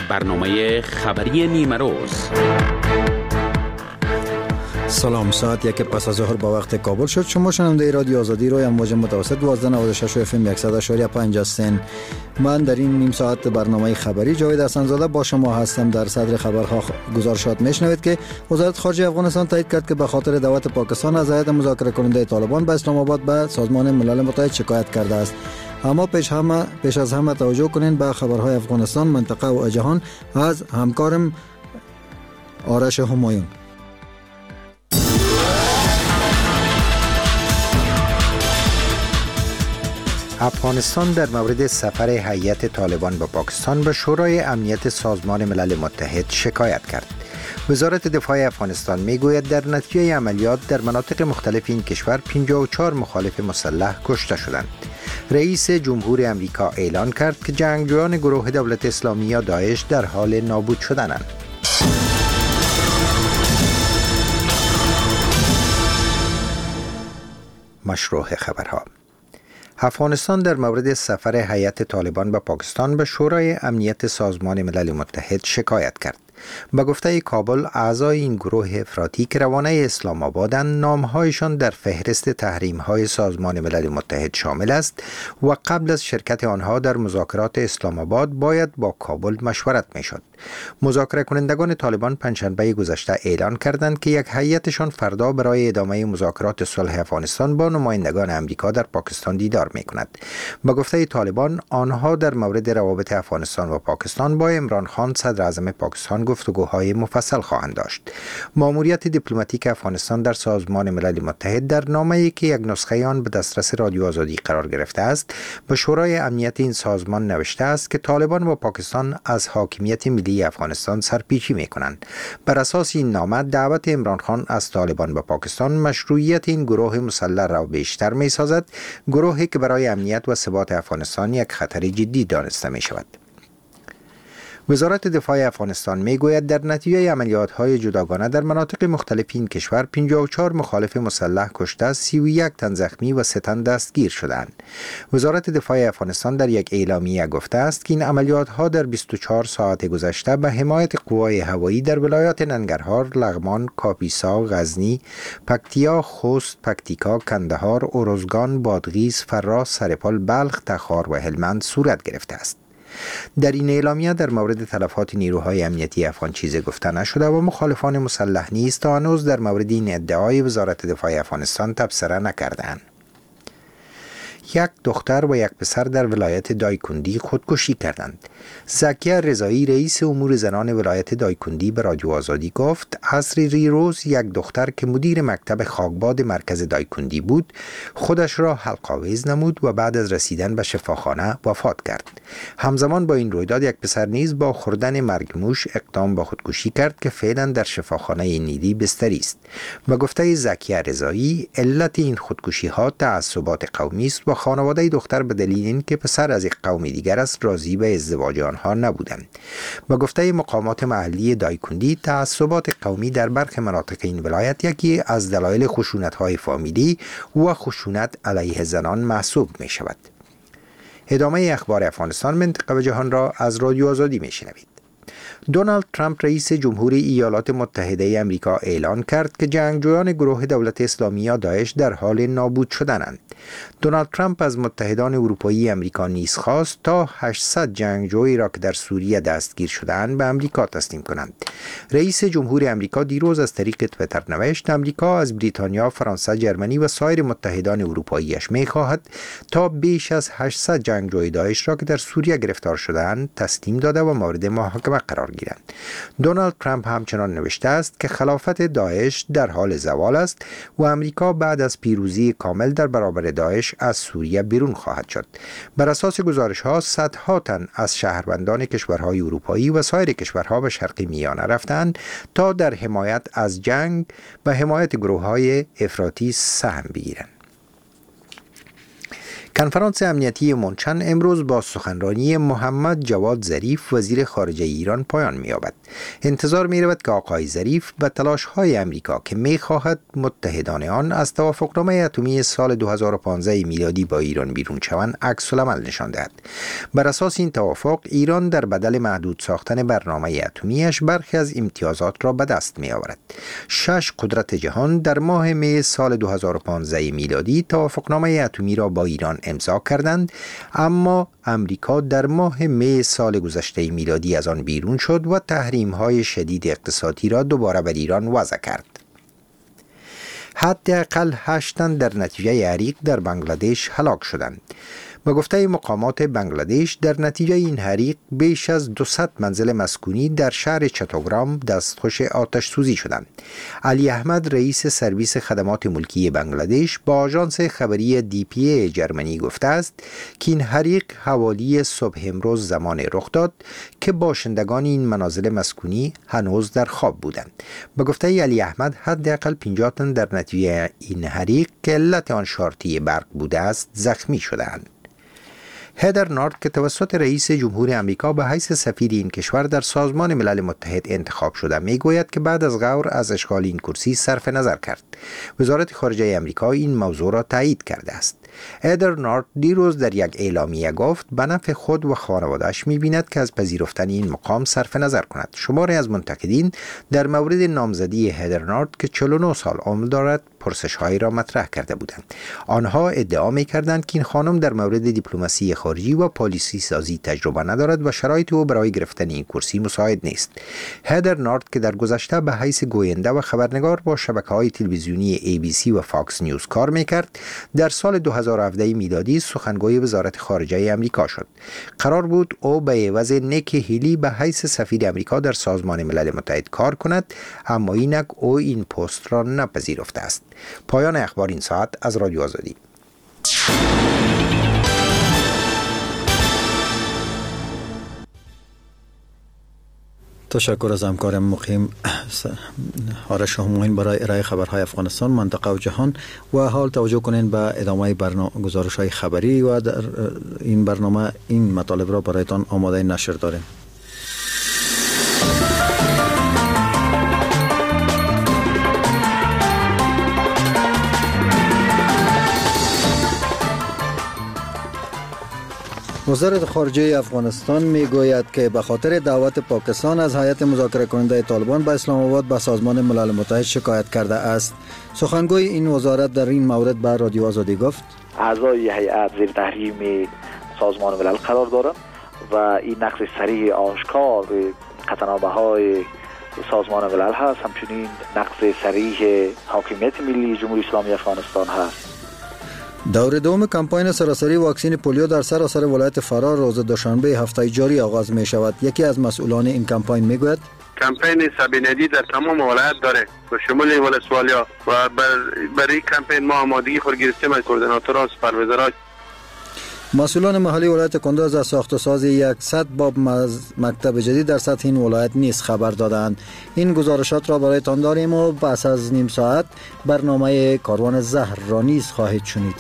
برنامه خبری نیمه روز. سلام، ساعت 1 پس از ظهر با وقت کابل شد. شما شنونده رادیو آزادی روی امواج متوسط 1296 اف ام 100.5 هستین. من در این نیم ساعت برنامه خبری جاوید حسن‌زاده با شما هستم. در صدر خبرها گزارشات میشنوید که وزارت خارجه افغانستان تایید کرد که به خاطر دعوت پاکستان از هیئت مذاکره کننده طالبان به اسلام آباد به سازمان ملل متحد شکایت کرده است. اما پیش از همه توجه کنین به خبرهای افغانستان، منطقه و جهان از همکارم آرش همایون. افغانستان در مورد سفر هیئت طالبان به پاکستان به شورای امنیت سازمان ملل متحد شکایت کرد. وزارت دفاع افغانستان میگوید در نتیجه عملیات در مناطق مختلف این کشور 54 مخالف مسلح کشته شدند. رئیس جمهور امریکا اعلان کرد که جنگجویان گروه دولت اسلامی یا داعش در حال نابود شدنند. مشروع خبرها. افغانستان در مورد سفر هیئت طالبان به پاکستان به شورای امنیت سازمان ملل متحد شکایت کرد. به گفته کابل، اعضای این گروه افراطی که روانه اسلام آبادند، نامهایشان در فهرست تحریم‌های سازمان ملل متحد شامل است و قبل از شرکت آنها در مذاکرات اسلام آباد باید با کابل مشورت می‌شد. مذاکره کنندگان طالبان پنجشنبه گذشته اعلان کردند که یک هیئتشان فردا برای ادامه مذاکرات صلح افغانستان با نمایندگان امریکا در پاکستان دیدار می‌کند. به گفته طالبان، آنها در مورد روابط افغانستان و پاکستان با عمران خان صدر اعظم پاکستان گفتگوهای مفصل خواهند داشت. ماموریت دیپلماتیک افغانستان در سازمان ملل متحد در نامه‌ای که یک نسخه آن به دسترس رادیو آزادی قرار گرفته است، به شورای امنیت این سازمان نوشته است که طالبان و پاکستان از حاکمیت ملی افغانستان سرپیچی می‌کنند. بر اساس این نامه، دعوت عمران خان از طالبان به پاکستان مشروعیت این گروه مسلح را بیشتر می‌سازد، گروهی که برای امنیت و ثبات افغانستان یک خطر جدی دانسته می‌شود. وزارت دفاع افغانستان میگوید در نتیجه عملیات‌های جداگانه در مناطق مختلف این کشور 54 مخالف مسلح کشته، 31 تن زخمی و 3 تن دستگیر شدند. وزارت دفاع افغانستان در یک اعلامیه گفته است که این عملیات‌ها در 24 ساعت گذشته به حمایت قوای هوایی در ولایات ننگرهار، لغمان، کاپیسا، غزنی، پکتیا، خوست، پکتیکا، کندهار، ارزگان، بادغیس، فراس، سرپل، بلخ، تخار و هلمند صورت گرفته است. در این اعلامیه در مورد تلفات نیروهای امنیتی افغان چیزی گفته نشده و مخالفان مسلح نیز تا هنوز در مورد این ادعای وزارت دفاع افغانستان تبصره نکردند. یک دختر و یک پسر در ولایت دایکندی خودکشی کردند. زکیه رضایی، رئیس امور زنان ولایت دایکندی، به رادیو آزادی گفت عصر ریروز یک دختر که مدیر مکتب خاکباد مرکز دایکندی بود، خودش را حلق‌آویز نمود و بعد از رسیدن به شفاخانه وفات کرد. همزمان با این رویداد یک پسر نیز با خوردن مرگموش اقدام به خودکشی کرد که فعلا در شفاخانه نیلی بستری است. به گفته زکیه رضایی، علت این خودکشی‌ها تعصبات قومی است و خانواده دختر به دلیل اینکه پسر از یک قوم دیگر است راضی به ازدواج آنها نبودند. به گفته مقامات محلی دایکندی، تعصبات قومی در برخی مناطق این ولایت یکی از دلایل خشونت‌های فامیلی و خشونت علیه زنان محسوب می شود. ادامه اخبار افغانستان، منطقه و جهان را از رادیو آزادی می شنوید. دونالد ترامپ رئیس جمهور ایالات متحده امریکا اعلان کرد که جنگجویان گروه دولت اسلامی یا داعش در حال نابود شدنند. دونالد ترامپ از متحدان اروپایی امریکا نیز خواست تا 800 جنگجویی را که در سوریه دستگیر شده‌اند به امریکا تسلیم کنند. رئیس جمهور امریکا دیروز از طریق توییتر نوشت امریکا از بریتانیا، فرانسه، جرمنی و سایر متحدان اروپاییش می‌خواهد تا بیش از 800 جنگجوی داعش را که در سوریه گرفتار شده‌اند تسلیم داده و مورد محاکمه قرار گیرند. دونالد ترامپ همچنان نوشته است که خلافت داعش در حال زوال است و امریکا بعد از پیروزی کامل در برابر داعش از سوریه بیرون خواهد شد. بر اساس گزارش‌ها، صدها تن از شهروندان کشورهای اروپایی و سایر کشورها به شرق میانه رفتند تا در حمایت از جنگ و حمایت گروه‌های افراطی سهم بگیرند. کنفرانس امنیتی منچن امروز با سخنرانی محمد جواد ظریف وزیر خارجه ایران پایان می‌یابد. انتظار می‌رود که آقای ظریف به تلاش‌های امریکا که می‌خواهد متحدان آن از توافقنامه اتمی سال 2015 میلادی با ایران بیرون شوند عکس العمل نشان دهد. بر اساس این توافق ایران در بدل محدود ساختن برنامه اتمیش برخی از امتیازات را به دست می‌آورد. 6 قدرت جهان در ماه می سال 2015 میلادی توافقنامه اتمی را با ایران امضا کردند، اما امریکا در ماه می سال گذشته میلادی از آن بیرون شد و تحریم‌های شدید اقتصادی را دوباره بر ایران وضع کرد. حداقل 8 تن در نتیجه حریق در بنگلادش هلاک شدند. به گفته مقامات بنگلادش در نتیجه این حریق بیش از 200 منزل مسکونی در شهر چتوگرام دستخوش آتش سوزی شدند. علی احمد رئیس سرویس خدمات ملکی بنگلادش با آژانس خبری DPA جرمنی گفته است که این حریق حوالی صبح امروز زمان رخ داد که باشندگان این منازل مسکونی هنوز در خواب بودند. به گفته علی احمد حداقل 50 تن در نتیجه این حریق که علت آن شارتی برق بوده است زخمی شدند. هدر نارت که توسط رئیس جمهور امریکا به حیث سفیر این کشور در سازمان ملل متحد انتخاب شده میگوید که بعد از غور از اشغال این کرسی صرف نظر کرد. وزارت خارجه امریکا این موضوع را تایید کرده است. هدر نارت دیروز در یک اعلامیه گفت به نفع خود و خانواده‌اش می‌بیند که از پذیرفتن این مقام صرف نظر کند. شماری از منتقدین در مورد نامزدی هدر نارت که 49 سال عمر دارد پرسش‌هایی را مطرح کرده بودند. آنها ادعا می‌کردند که این خانم در مورد دیپلماسی خارجی و پالیسی سازی تجربه ندارد و شرایط او برای گرفتن این کرسی مساعد نیست. هدر نارت که در گذشته به حیث گوینده و خبرنگار با شبکه‌های تلویزیونی ABC و فاکس نیوز کار می‌کرد، در سال 2017 میلادی سخنگوی وزارت خارجه امریکا شد. قرار بود او به عوض نیکی هیلی به حیث سفیر امریکا در سازمان ملل متحد کار کند، اما اینک او این پست را نپذیرفته است. پایان اخبار این ساعت از رادیو آزادی. تشکر از همکارم مقیم آرش هماین برای ارائه خبرهای افغانستان، منطقه و جهان. و حال توجه کنین به ادامه گزارش‌های خبری و در این برنامه این مطالب را برایتان آماده نشر داریم. وزارت خارجه افغانستان میگوید که به خاطر دعوت پاکستان از هیئت مذاکره کننده طالبان به اسلام آباد به سازمان ملل متحد شکایت کرده است. سخنگوی این وزارت در این مورد به رادیو آزادی گفت: اعضای هیئت زیر تحریم سازمان ملل قرار دارند و این نقض صریح آشکار قطعنامه‌های سازمان ملل هست، همچنین نقض صریح حاکمیت ملی جمهوری اسلامی افغانستان هست. دور دوم کمپاین سراسری واکسن پولیو در سراسر ولایت فرار روز دوشنبه هفته جاری آغاز می شود. یکی از مسئولان این کمپاین می گوید: کمپین سبیندی در تمام ولایت داره و شمول ولسوالیا و برای کمپین ما آمادگی خود گرفتیم از کوردیناتورها و سوپروایزرها. مسئولان محلی ولایت کندوز از ساخت و ساز 100 باب مکتب جدید در سطح این ولایت نیز خبر دادند. این گزارشات را برایتان داریم و پس از نیم ساعت برنامه کاروان زهر را نیز خواهید شنید.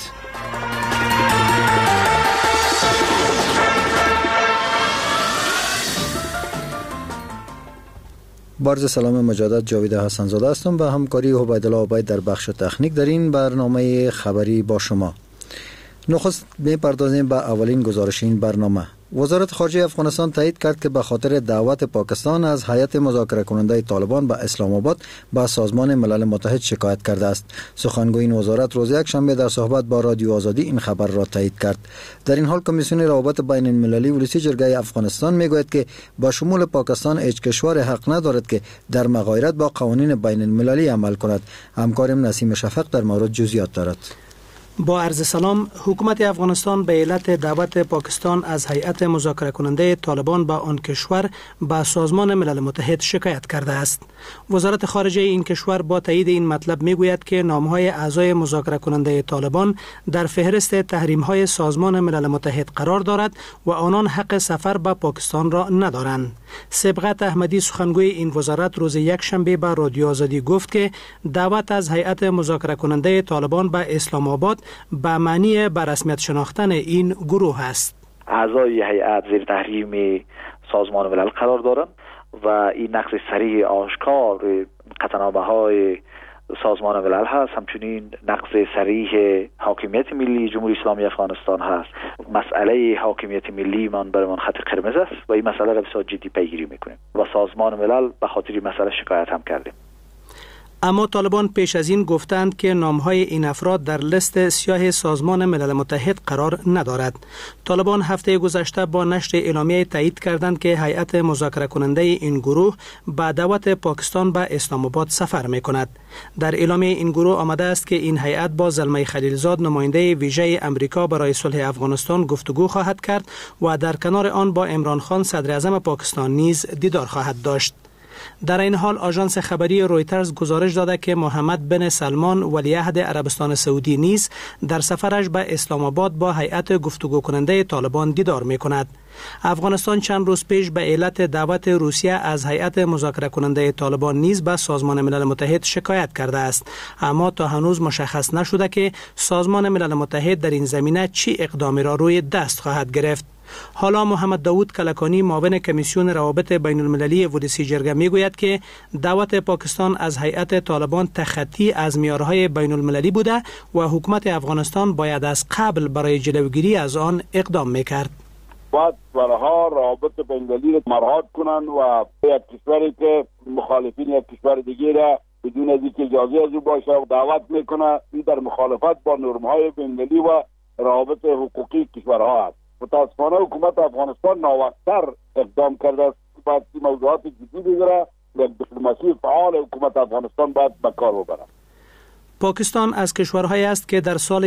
بارز سلام مجدد، جاوید حسن زاده هستم و همکاری عبیدالله عبید در بخش تکنیک در این برنامه خبری با شما. نخست می‌پردازیم به اولین گزارش این برنامه. وزارت خارجه افغانستان تایید کرد که به خاطر دعوت پاکستان از هیئت مذاکره کننده طالبان به اسلام آباد به سازمان ملل متحد شکایت کرده است. سخنگوی این وزارت روز یکشنبه در صحبت با رادیو آزادی این خبر را تایید کرد. در این حال کمیسیون روابط بین المللی ولسی جرگه افغانستان میگوید که با شمول پاکستان هیچ کشور حق ندارد که در مغایرت با قوانین بین المللی عمل کند. همکارم نسیم شفق در مورد جزئیات دارد. با عرض سلام، حکومت افغانستان به علت دعوت پاکستان از هیئت مذاکره کننده طالبان به آن کشور به سازمان ملل متحد شکایت کرده است. وزارت خارجه این کشور با تایید این مطلب میگوید که نامهای اعضای مذاکره کننده طالبان در فهرست تحریم‌های سازمان ملل متحد قرار دارد و آنان حق سفر به پاکستان را ندارند. سبقت احمدی سخنگوی این وزارت روز یک شنبه به رادیو آزادی گفت که دعوت از هیئت مذاکره کننده طالبان به اسلام آباد به معنی به رسمیت شناختن این گروه است. اعضای هیئت زیر تحریم سازمان ملل قرار دارند و این نقض صریح آشکار قطعنامه‌های سازمان ملل هست، همچنین نقض صریح حاکمیت ملی جمهوری اسلامی افغانستان هست. مسئله حاکمیت ملی من برای من خط قرمز است و این مسئله را بسیار جدی پیگیری میکنیم و سازمان ملل به خاطر این مسئله شکایت هم کردیم. اما طالبان پیش از این گفتند که نامهای این افراد در لیست سیاه سازمان ملل متحد قرار ندارد. طالبان هفته گذشته با نشر اعلامیه تایید کردند که هیئت مذاکره کننده این گروه به دعوت پاکستان به اسلام آباد سفر می کند. در اعلامیه این گروه آمده است که این هیئت با زلمه خلیلزاد نماینده ویژه امریکا برای صلح افغانستان گفتگو خواهد کرد و در کنار آن با عمران خان صدر اعظم پاکستان نیز دیدار خواهد داشت. در این حال آژانس خبری رویترز گزارش داده که محمد بن سلمان ولیعهد عربستان سعودی نیز در سفرش به اسلام آباد با هیئت گفتگو کننده طالبان دیدار می کند. افغانستان چند روز پیش به علت دعوت روسیه از هیئت مذاکره کننده طالبان نیز به سازمان ملل متحد شکایت کرده است، اما تا هنوز مشخص نشده که سازمان ملل متحد در این زمینه چی اقدامی را روی دست خواهد گرفت. حالا محمد داوود کلکانی معاون کمیسیون روابط بین المللی ودیسی جرگه میگوید که دعوت پاکستان از هیئت طالبان تخطی از معیارهای بین المللی بوده و حکومت افغانستان باید از قبل برای جلوگیری از آن اقدام میکرد. باید کشورها روابط بین المللی را مراعات کنند و یک کشوری که مخالفین یک کشور دیگه را بدون از اینکه اجازه از او باشه دعوت میکنه، این در مخالفت با نرم‌های بین المللی و روابط حقوقی کشورها است. متاسفانه حکومت افغانستان ناوقت‌تر اقدام کرده است. باید این موضوعات جدی بگیره، یک دیپلماسی فعال حکومت افغانستان باید به کار ببره. پاکستان از کشورهایی است که در سال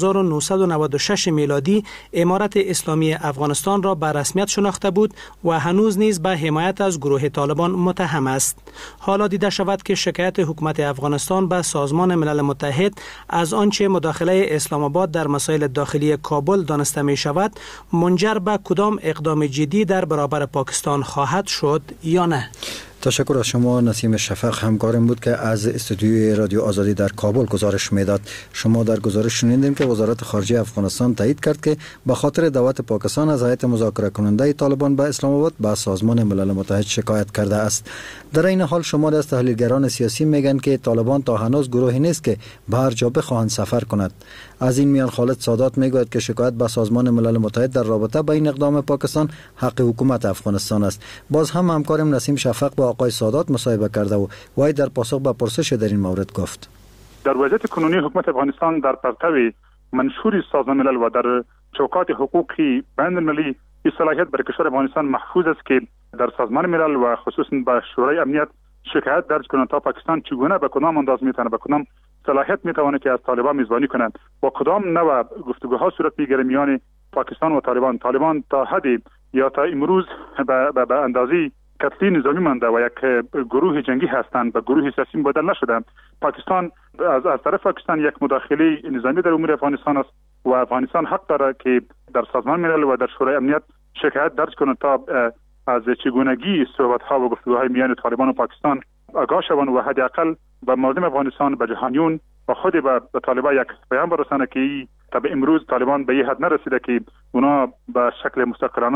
1996 میلادی امارت اسلامی افغانستان را به رسمیت شناخته بود و هنوز نیز به حمایت از گروه طالبان متهم است. حالا دیده شود که شکایت حکومت افغانستان به سازمان ملل متحد از آنچه مداخله اسلام آباد در مسائل داخلی کابل دانسته می شود منجر به کدام اقدام جدی در برابر پاکستان خواهد شد یا نه. تشکر از شما. نسیم شفق همکارم بود که از استودیوی رادیو آزادی در کابل گزارش میداد. شما در گزارش شنیدین که وزارت خارجه افغانستان تایید کرد که به خاطر دعوت پاکستان از هیئت مذاکره کننده طالبان به اسلام آباد به سازمان ملل متحد شکایت کرده است. در این حال شماری از تحلیلگران سیاسی میگن که طالبان تا هنوز گروهی نیست که به هر جا بخواهند سفر کند. از این میان خالد سادات میگوید که شکایت به سازمان ملل متحد در رابطه با این اقدام پاکستان حق حکومت افغانستان است. باز هم همکارم نسیم شفق با آقای سادات مصاحبه کرده و وای در پاسخ به پرسش در این مورد گفت: در وضعیت کنونی حکومت افغانستان در پرتو منشور سازمان ملل و در چوکات حقوقی بین المللی این صلاحیت برای کشور افغانستان محفوظ است که در سازمان ملل و خصوصا به شورای امنیت شکایت درج کنند تا پاکستان چگونه به کدام انداز میتونه به کدام صلاحیت میتونه که از طالبان میزبانی کنند و کدام نوع گفتگوها صورت میگیره میان پاکستان و طالبان تا حدی یا تا امروز به اندازی کتلی نظامی مانده و یک گروه جنگی هستند به گروه سیاسی بدل نشدند. پاکستان از طرف پاکستان یک مداخله نظامی در امور افغانستان است و افغانستان حق داره که در سازمان ملل و در شورای امنیت شکایت درج کنند تا از چگونگی صحبت‌ها و گفتگوهای میان طالبان و پاکستان آگاه شوند و حداقل به مردم افغانستان به جهانیون و خود به طالبان یک پیام برسانه که تا به امروز طالبان به این حد نرسیده که اونا به شکل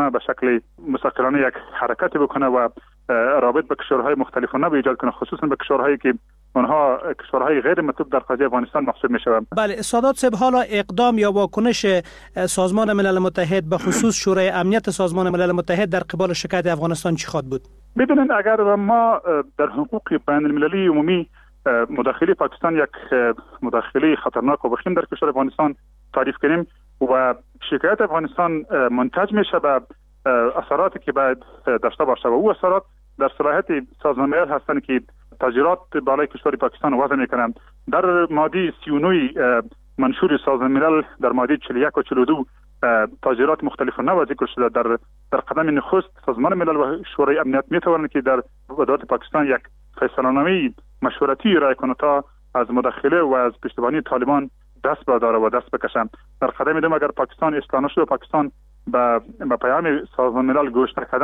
مستقلانه یک حرکت بکنه و رابط به کشورهای مختلفانه ایجاد کنه، خصوصا به کشورهایی که اونها کشورهای غیر مطلوب در قضیه افغانستان محسوب میشوند. بله سادات صاحب، حالا اقدام یا واکنش سازمان ملل متحد به خصوص شورای امنیت سازمان ملل متحد در قبال شکایت افغانستان چی خواهد بود؟ ببینید، اگر ما در حقوق بین المللی عمومی مداخله پاکستان یک مداخله خطرناک و وخیم در کشور افغانستان تعریف کنیم و شکایت افغانستان منتج میشه به اثراتی که باید داشته باشه و او اثرات در صلاحیت سازمان ملل هستند که تغییرات بالای کشور پاکستان وضع میکنند. در ماده 39 منشور سازمان ملل در ماده 41 و 42 تغییرات مختلفانه وضع ذکر شده. در قدم نخست سازمان ملل و شورای امنیت میتوانند که در دولت پاکستان یک فیصله‌نامه مشورتی ارائه کنه تا از مداخله و از پشتیبانی طالبان دست برداره و دست بکشند. در قدم دوم اگر پاکستان اصلاح نشد و پاکستان به پیام سازمان ملل گوش نکردن،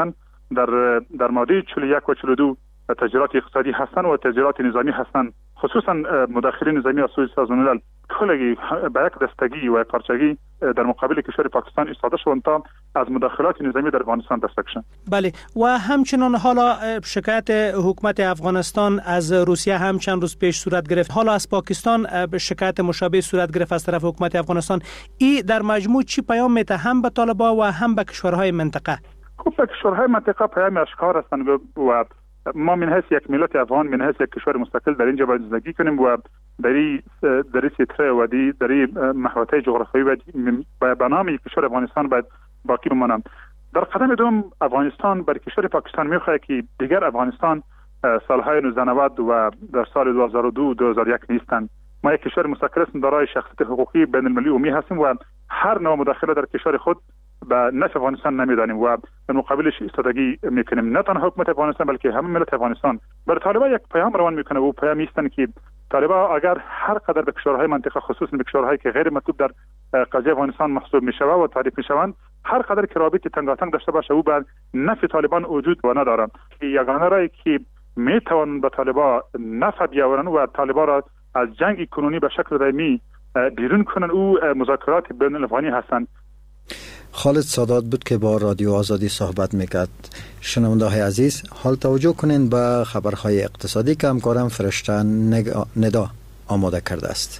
در ماده 41 و 42 تجهیزات اقتصادی هستند و تجهیزات نظامی هستند، خصوصا مداخله نظامی از سوی سازمان ملل کلگی به یک دستگی و یک پارچگی در مقابل کشور پاکستان ایستاده شدند تا از مداخلات نظامی در افغانستان دست کشند. بله، و همچنان حالا شکایت حکومت افغانستان از روسیه هم چند روز پیش صورت گرفت. حالا از پاکستان شکایت مشابه صورت گرفت از طرف حکومت افغانستان. این در مجموع چی پیام میده هم به طالبان و هم به کشورهای منطقه؟ خب به کشورهای منطقه پیام اشکار هستند و ما من حیث یک ملت افغان، من حیث یک کشور مستقل در اینجا باید زندگی کنیم و در سیطره و در محوطه جغرافیایی و به نام کشور افغانستان باید باقی بمانند. در قدم دوم افغانستان بر کشور پاکستان میخواهد که دیگر افغانستان سالهای 1990 و در سال 2002-2001 نیستند. ما یک کشور مستقل هستیم دارای شخصیت حقوقی بین المللی عمومی هستیم و هر نوع مداخله در کشور خود به نفع افغانستان نمیدانیم و در مقابلش ایستادگی میکنیم. نه تنها حکومت افغانستان بلکه همه ملت افغانستان بر طالبان یک پیام روان میکنه و پیام است که طالبان اگر هر قدر به کشورهای منطقه خصوصا به کشورهایی که غیر مطلوب در قضیه افغانستان محسوب میشوند و تعریف میشوند هر قدر که رابطه تنگاتنگ داشته باشه او بر نفع طالبان وجود و ندارند. یگانه راهی که میتوان به طالبان نفع بیاورند و طالبان را از جنگ کنونی به شکل دائمی بیرون کنند او مذاکرات بین الافغانی هستند. خالد سادات بود که با رادیو آزادی صحبت میکرد. شنونده های عزیز، حال توجه کنین به خبرهای اقتصادی که همکارم فرشته ندا آماده کرده است.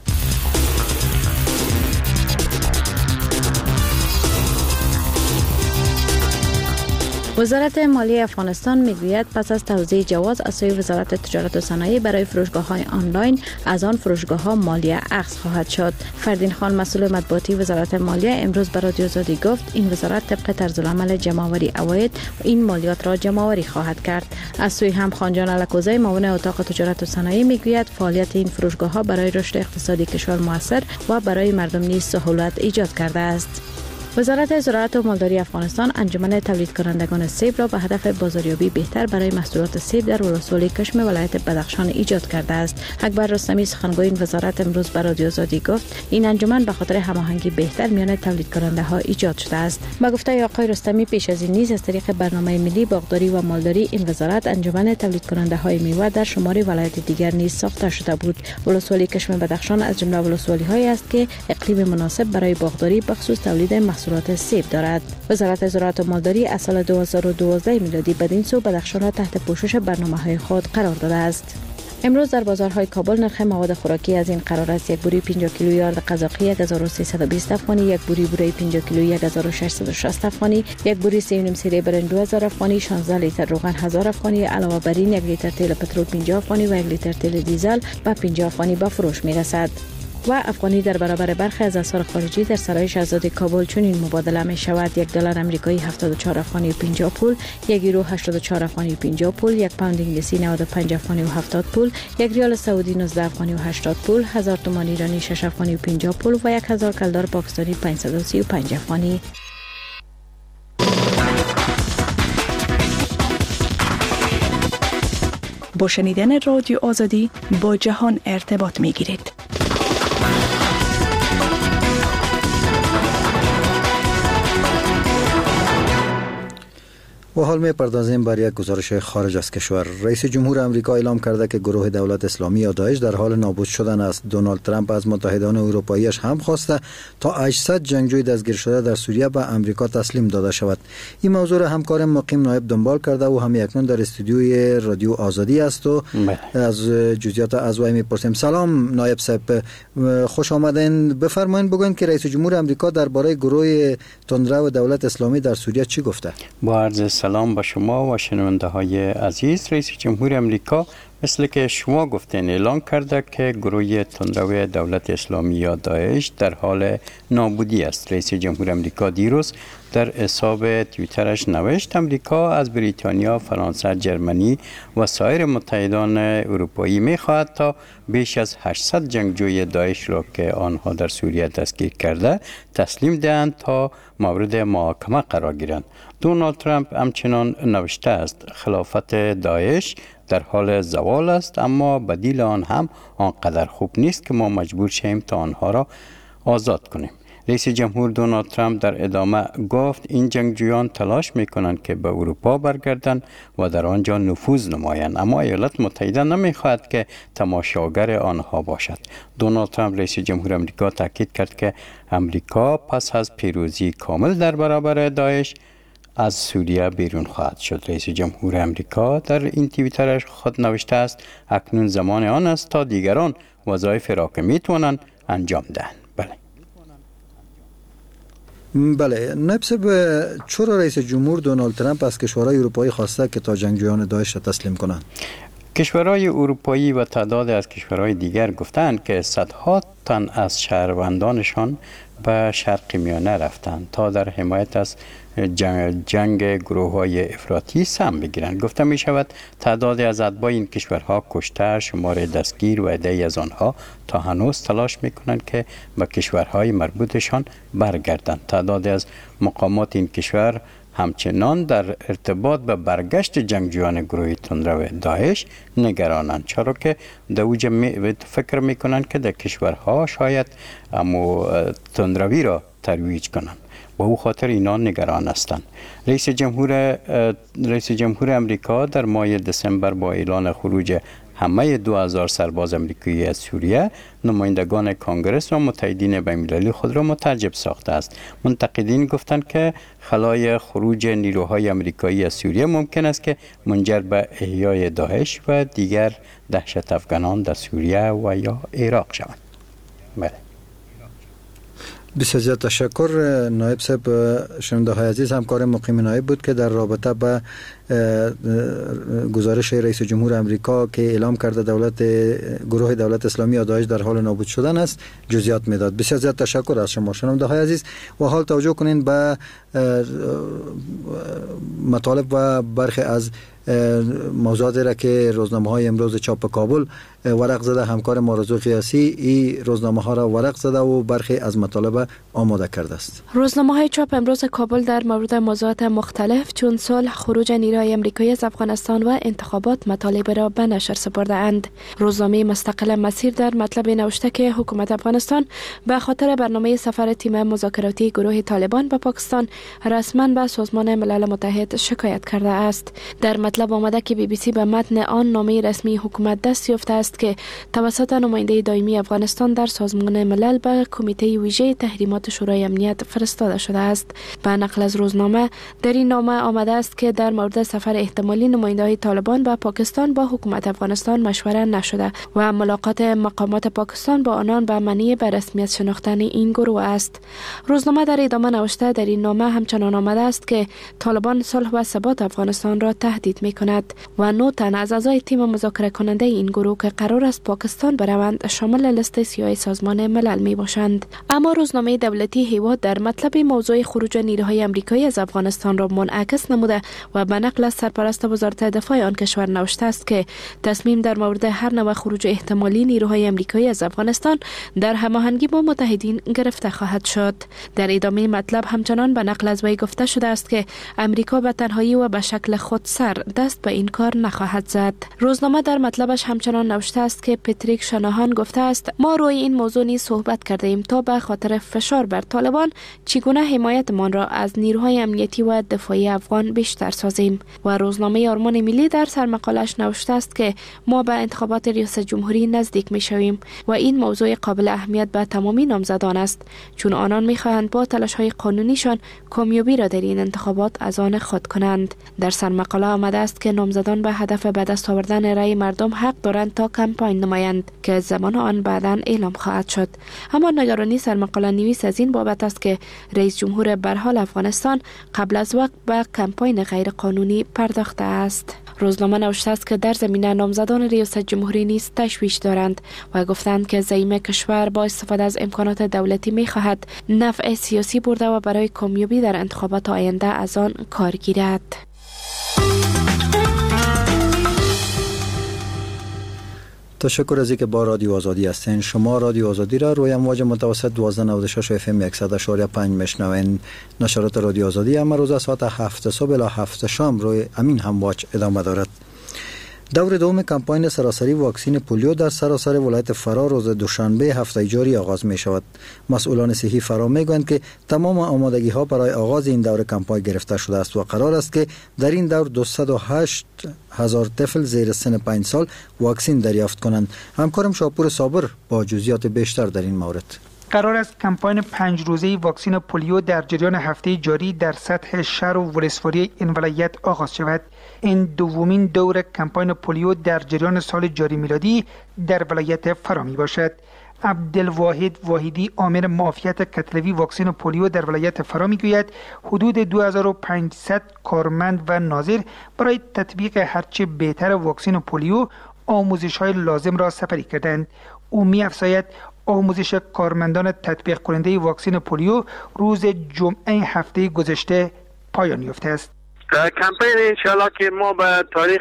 وزارت مالیه افغانستان میگوید پس از توزیع جواز از سوی وزارت تجارت و صنایع برای فروشگاه‌های آنلاین، از آن فروشگاه‌ها مالیه اخذ خواهد شد. فردین خان مسئول مطبوعاتی وزارت مالیه امروز به رادیو آزادی گفت این وزارت طبق طرزالعمل جمع‌آوری عواید این مالیات را جمع‌آوری خواهد کرد. از سوی هم خانجان الکوزی معاون اتاق تجارت و صنایع میگوید فعالیت این فروشگاه‌ها برای رشد اقتصادی کشور موثر و برای مردم نیز سهولت ایجاد کرده است. وزارت زراعت و مالداری افغانستان انجمن تولید کنندگان سیب را به هدف بازاریابی بهتر برای محصولات سیب در ولسوالی کشم ولایت بدخشان ایجاد کرده است. اکبر رستمی سخنگوی این وزارت امروز به رادیو آزادی گفت این انجمن به خاطر هماهنگی بهتر میان تولید کننده ها ایجاد شده است. به گفته آقای رستمی پیش از این نیز از طریق برنامه ملی باغداری و مالداری این وزارت انجمن تولید کننده های میوه در شماری ولایت دیگر نیز ساخته شده بود. ولسوالی کشم بدخشان از جمله ولسوالی هایی است که اقلیم مناسب برای باغداری بخصوص تولید محصولات سیب دارد. وزارت زراعت و مالداری از سال 2012 میلادی بدین سو بدخشان را تحت پوشش برنامه‌های خود قرار داده است. امروز در بازارهای کابل نرخ مواد خوراکی از این قرار است: یک بوری 50 کیلویی آرد قزاقی 1320 افغانی، یک بوری بوره 50 کیلویی 1660 افغانی، یک بوری 3.5 سیره برنج 2000 افغانی، 16 لیتر روغن 1000 افغانی. علاوه بر این 1 لیتر تیل پترول 50 افغانی و 1 لیتر تیل دیزل به 50 افغانی به فروش میرسد. و افغانی در برابر برخی از اسعار خارجی در سرای شاهزاده کابل چنین مبادله می شود: 1 دلار آمریکایی 74 افغانی و 50 پول، 1 یورو 84 افغانی و 50 پول، 1 پوند انگلیسی 95 افغانی و 70 پول، 1 ریال سعودی 19 افغانی و 80 پول، 1000 تومان ایرانی 6 افغانی و 50 پول و 1000 کلدار پاکستانی 535 افغانی. با شنیدن رادیو آزادی با جهان ارتباط می گیرید. و حال می‌پردازیم بر یک گزارش خارج از کشور. رئیس جمهور آمریکا اعلام کرده که گروه دولت اسلامی یا داعش در حال نابود شدن است. دونالد ترامپ از متحدان اروپاییش هم خواسته تا 800 جنگجوی دستگیر شده در سوریه به آمریکا تسلیم داده شود. این موضوع را همکارم مقیم نایب دنبال کرده و هم اکنون در استودیوی رادیو آزادی است و از جزئیات از وی می‌پرسیم. سلام نایب صاحب، خوش آمدین. بفرمایید بگوین که رئیس جمهور آمریکا درباره گروه تندرو دولت اسلامی در سوریه چی گفته؟ با عرض سلام با شما و شنونده های عزیز. رئیس جمهور امریکا مثل که شما گفتین اعلان کرده که گروه تندرو دولت اسلامی یا داعش در حال نابودی است. رئیس جمهور امریکا دیروز در حساب توییترش نوشت امریکا از بریتانیا، فرانسه، جرمنی و سایر متحدان اروپایی می‌خواهد تا بیش از 800 جنگجوی داعش را که آنها در سوریه دستگیر کرده تسلیم دهند تا مورد محاکمه قرار گیرند. دونالد ترامپ همچنان نوشته است خلافت داعش در حال زوال است، اما بدیل آن هم آنقدر خوب نیست که ما مجبور شیم تا آنها را آزاد کنیم. رئیس جمهور دونالد ترامپ در ادامه گفت این جنگجویان تلاش میکنند که به اروپا برگردند و در آنجا نفوذ نمایند، اما ایالات متحده نمیخواهد که تماشاگر آنها باشد. دونالد ترامپ رئیس جمهور امریکا تاکید کرد که امریکا پس از پیروزی کامل در برابر داعش از سوریه بیرون خواهد شد. رئیس جمهور امریکا در این توییترش خود نوشته است اکنون زمان آن است تا دیگران وظایف را که میتوانند انجام دهند. بله، نایب صاحب، چرا رئیس جمهور دونالد ترامپ از کشورهای اروپایی خواسته که تا جنگجویان داعش را تسلیم کنند؟ کشورهای اروپایی و تعداد از کشورهای دیگر گفتند که صدها تن از شهروندانشان به شرق میانه رفتند تا در حمایت از جنگ گروه‌های افراطی سهم بگیرند. گفته می شود تعداد از اتباع این کشورها کشته، شمار دستگیر و عده‌ای از آنها تا هنوز تلاش می کنند که به کشورهای مربوطشان برگردند. تعداد از مقامات این کشور همچنان در ارتباط به برگشت جنگجویان گروه تندرو داعش نگرانند، چرا که دوجه فکر می کنند که در کشورها شاید تندروی را ترویج کنند. با او خاطر اینا نگران هستند. رئیس جمهور امریکا در ماه دسامبر با اعلان خروج همه 2000 سرباز امریکایی از سوریه نمایندگان کانگرس و متحدین بین‌المللی خود را متعجب ساخته است. منتقدین گفتند که خلای خروج نیروهای امریکایی از سوریه ممکن است که منجر به احیای داعش و دیگر دهشت افغانان در سوریه و یا عراق شود. بله. بسیار زیاد تشکر نایب صاحب. شنونده های عزیز، همکار مقیم نایب بود که در رابطه با گزارش رئیس جمهور امریکا که اعلام کرده گروه دولت اسلامی یا داعش در حال نابود شدن است جزئیات میداد. بسیار زیاد تشکر از شما شنونده های عزیز. و حال توجه کنین به مطالب و برخی از موضوعاتی را که روزنامه های امروز چاپ کابل ورق زده. همکار ما رضا قیاسی این روزنامه ها را ورق زده و برخی از مطالب آماده کرده است. روزنامه های چاپ امروز کابل در مورد موضوعات مختلف چون صلح، خروج نیروهای امریکایی از افغانستان و انتخابات مطالب را به نشر سپرده اند. روزنامه مستقل مسیر در مطلب نوشته که حکومت افغانستان به خاطر برنامه سفر تیم مذاکراتی گروه طالبان به پاکستان رسما به سازمان ملل متحد شکایت کرده است. در مطلب آمده که بی بی سی به متن آن نامه رسمی حکومت دست یافته است که توسط نماینده دائمی افغانستان در سازمان ملل به کمیته ویژه تحریمات شورای امنیت فرستاده شده است. به نقل از روزنامه در این نامه آمده است که در مورد سفر احتمالی نماینده‌های طالبان به پاکستان با حکومت افغانستان مشوره نشده و ملاقات مقامات پاکستان با آنان به معنی به رسمیت شناختن این گروه است. روزنامه در ادامه نوشته در این نامه همچنان آمده است که طالبان صلح و ثبات افغانستان را تهدید می‌کند و 9 تن از اعضای تیم مذاکره کننده این گروه که قرار است پاکستان بروند شامل لیست سیاه سازمان ملل میباشند. اما روزنامه دولتی هیواد در مطلب موضوع خروج نیروهای امریکایی از افغانستان را منعکس نموده و به نقل از سرپرست وزارت دفاع آن کشور نوشته است که تصمیم در مورد هر نوع خروج احتمالی نیروهای امریکایی از افغانستان در هماهنگی با متحدین گرفته خواهد شد. در ادامه مطلب همچنان به نقل از وی گفته شده است که امریکا به تنهایی و به شکل خودسر دست به این کار نخواهد زد. روزنامه در مطلبش همچنان نوشته است که پتریک شاناهان گفته است ما روی این موضوع نیز صحبت کرده ایم تا به خاطر فشار بر طالبان چگونه حمایتمان را از نیروهای امنیتی و دفاعی افغان بیشتر سازیم. و روزنامه آرمان ملی در سرمقالش نوشته است که ما به انتخابات ریاست جمهوری نزدیک می شویم و این موضوع قابل اهمیت به تمامی نامزدان است چون آنان می خواهند با تلاش های قانونیشان کامیابی را در این انتخابات از آن خود کنند. در سرمقاله آمده است که نامزدان به هدف به دست آوردن رأی مردم حق دارند تا کمپاین نمایند که زمان آن بعداً اعلام خواهد شد. اما نگرانی سرمقاله نویس از این بابت است که رئیس جمهور به هر حال افغانستان قبل از وقت به کمپاین غیر قانونی پرداخته است. روزنامه نوشته است که در زمینه نامزدان ریاست جمهوری نیز تشویش دارند و گفتند که زعیم کشور با استفاده از امکانات دولتی می خواهد نفع سیاسی برده و برای کامیابی در انتخابات آینده از آن کار گیرد. تشکر از اینکه با رادیو آزادی هستین. شما رادیو آزادی را روی امواج متوسط 1296 FM 100.5 میشنوین. نشرات رادیو آزادی هم روز از ساعت 7 صبح الی 7 شام روی امین همواج ادامه دارد. دور دوم کمپاین سراسری واکسین پولیو در سراسر ولایت فرا روز دوشنبه هفته جاری آغاز می شود. مسئولان صحی فرا می گویند که تمام آمادگی ها برای آغاز این دور کمپاین گرفته شده است و قرار است که در این دور 208,000 طفل زیر سن 5 سال واکسین دریافت کنند. همکارم شاپور صابر با جزئیات بیشتر در این مورد. قرار است کمپاین 5 روزه واکسین پولیو در جریان هفته جاری در سطح شهر و ولسوالی این ولایت آغاز شود. این دومین دور کمپاین پولیو در جریان سال جاری میلادی در ولایت فرا می باشد. عبدالواحد واحدی آمر معافیت کتلوی واکسین پولیو در ولایت فرا می گوید حدود 2500 کارمند و ناظر برای تطبیق هرچه بهتر واکسین پولیو آموزش های لازم را سپری کردند. او می افزاید آموزش کارمندان تطبیق کننده واکسین پولیو روز جمعه هفته گذشته پایان یافته است. کمپین انشالله که ما به تاریخ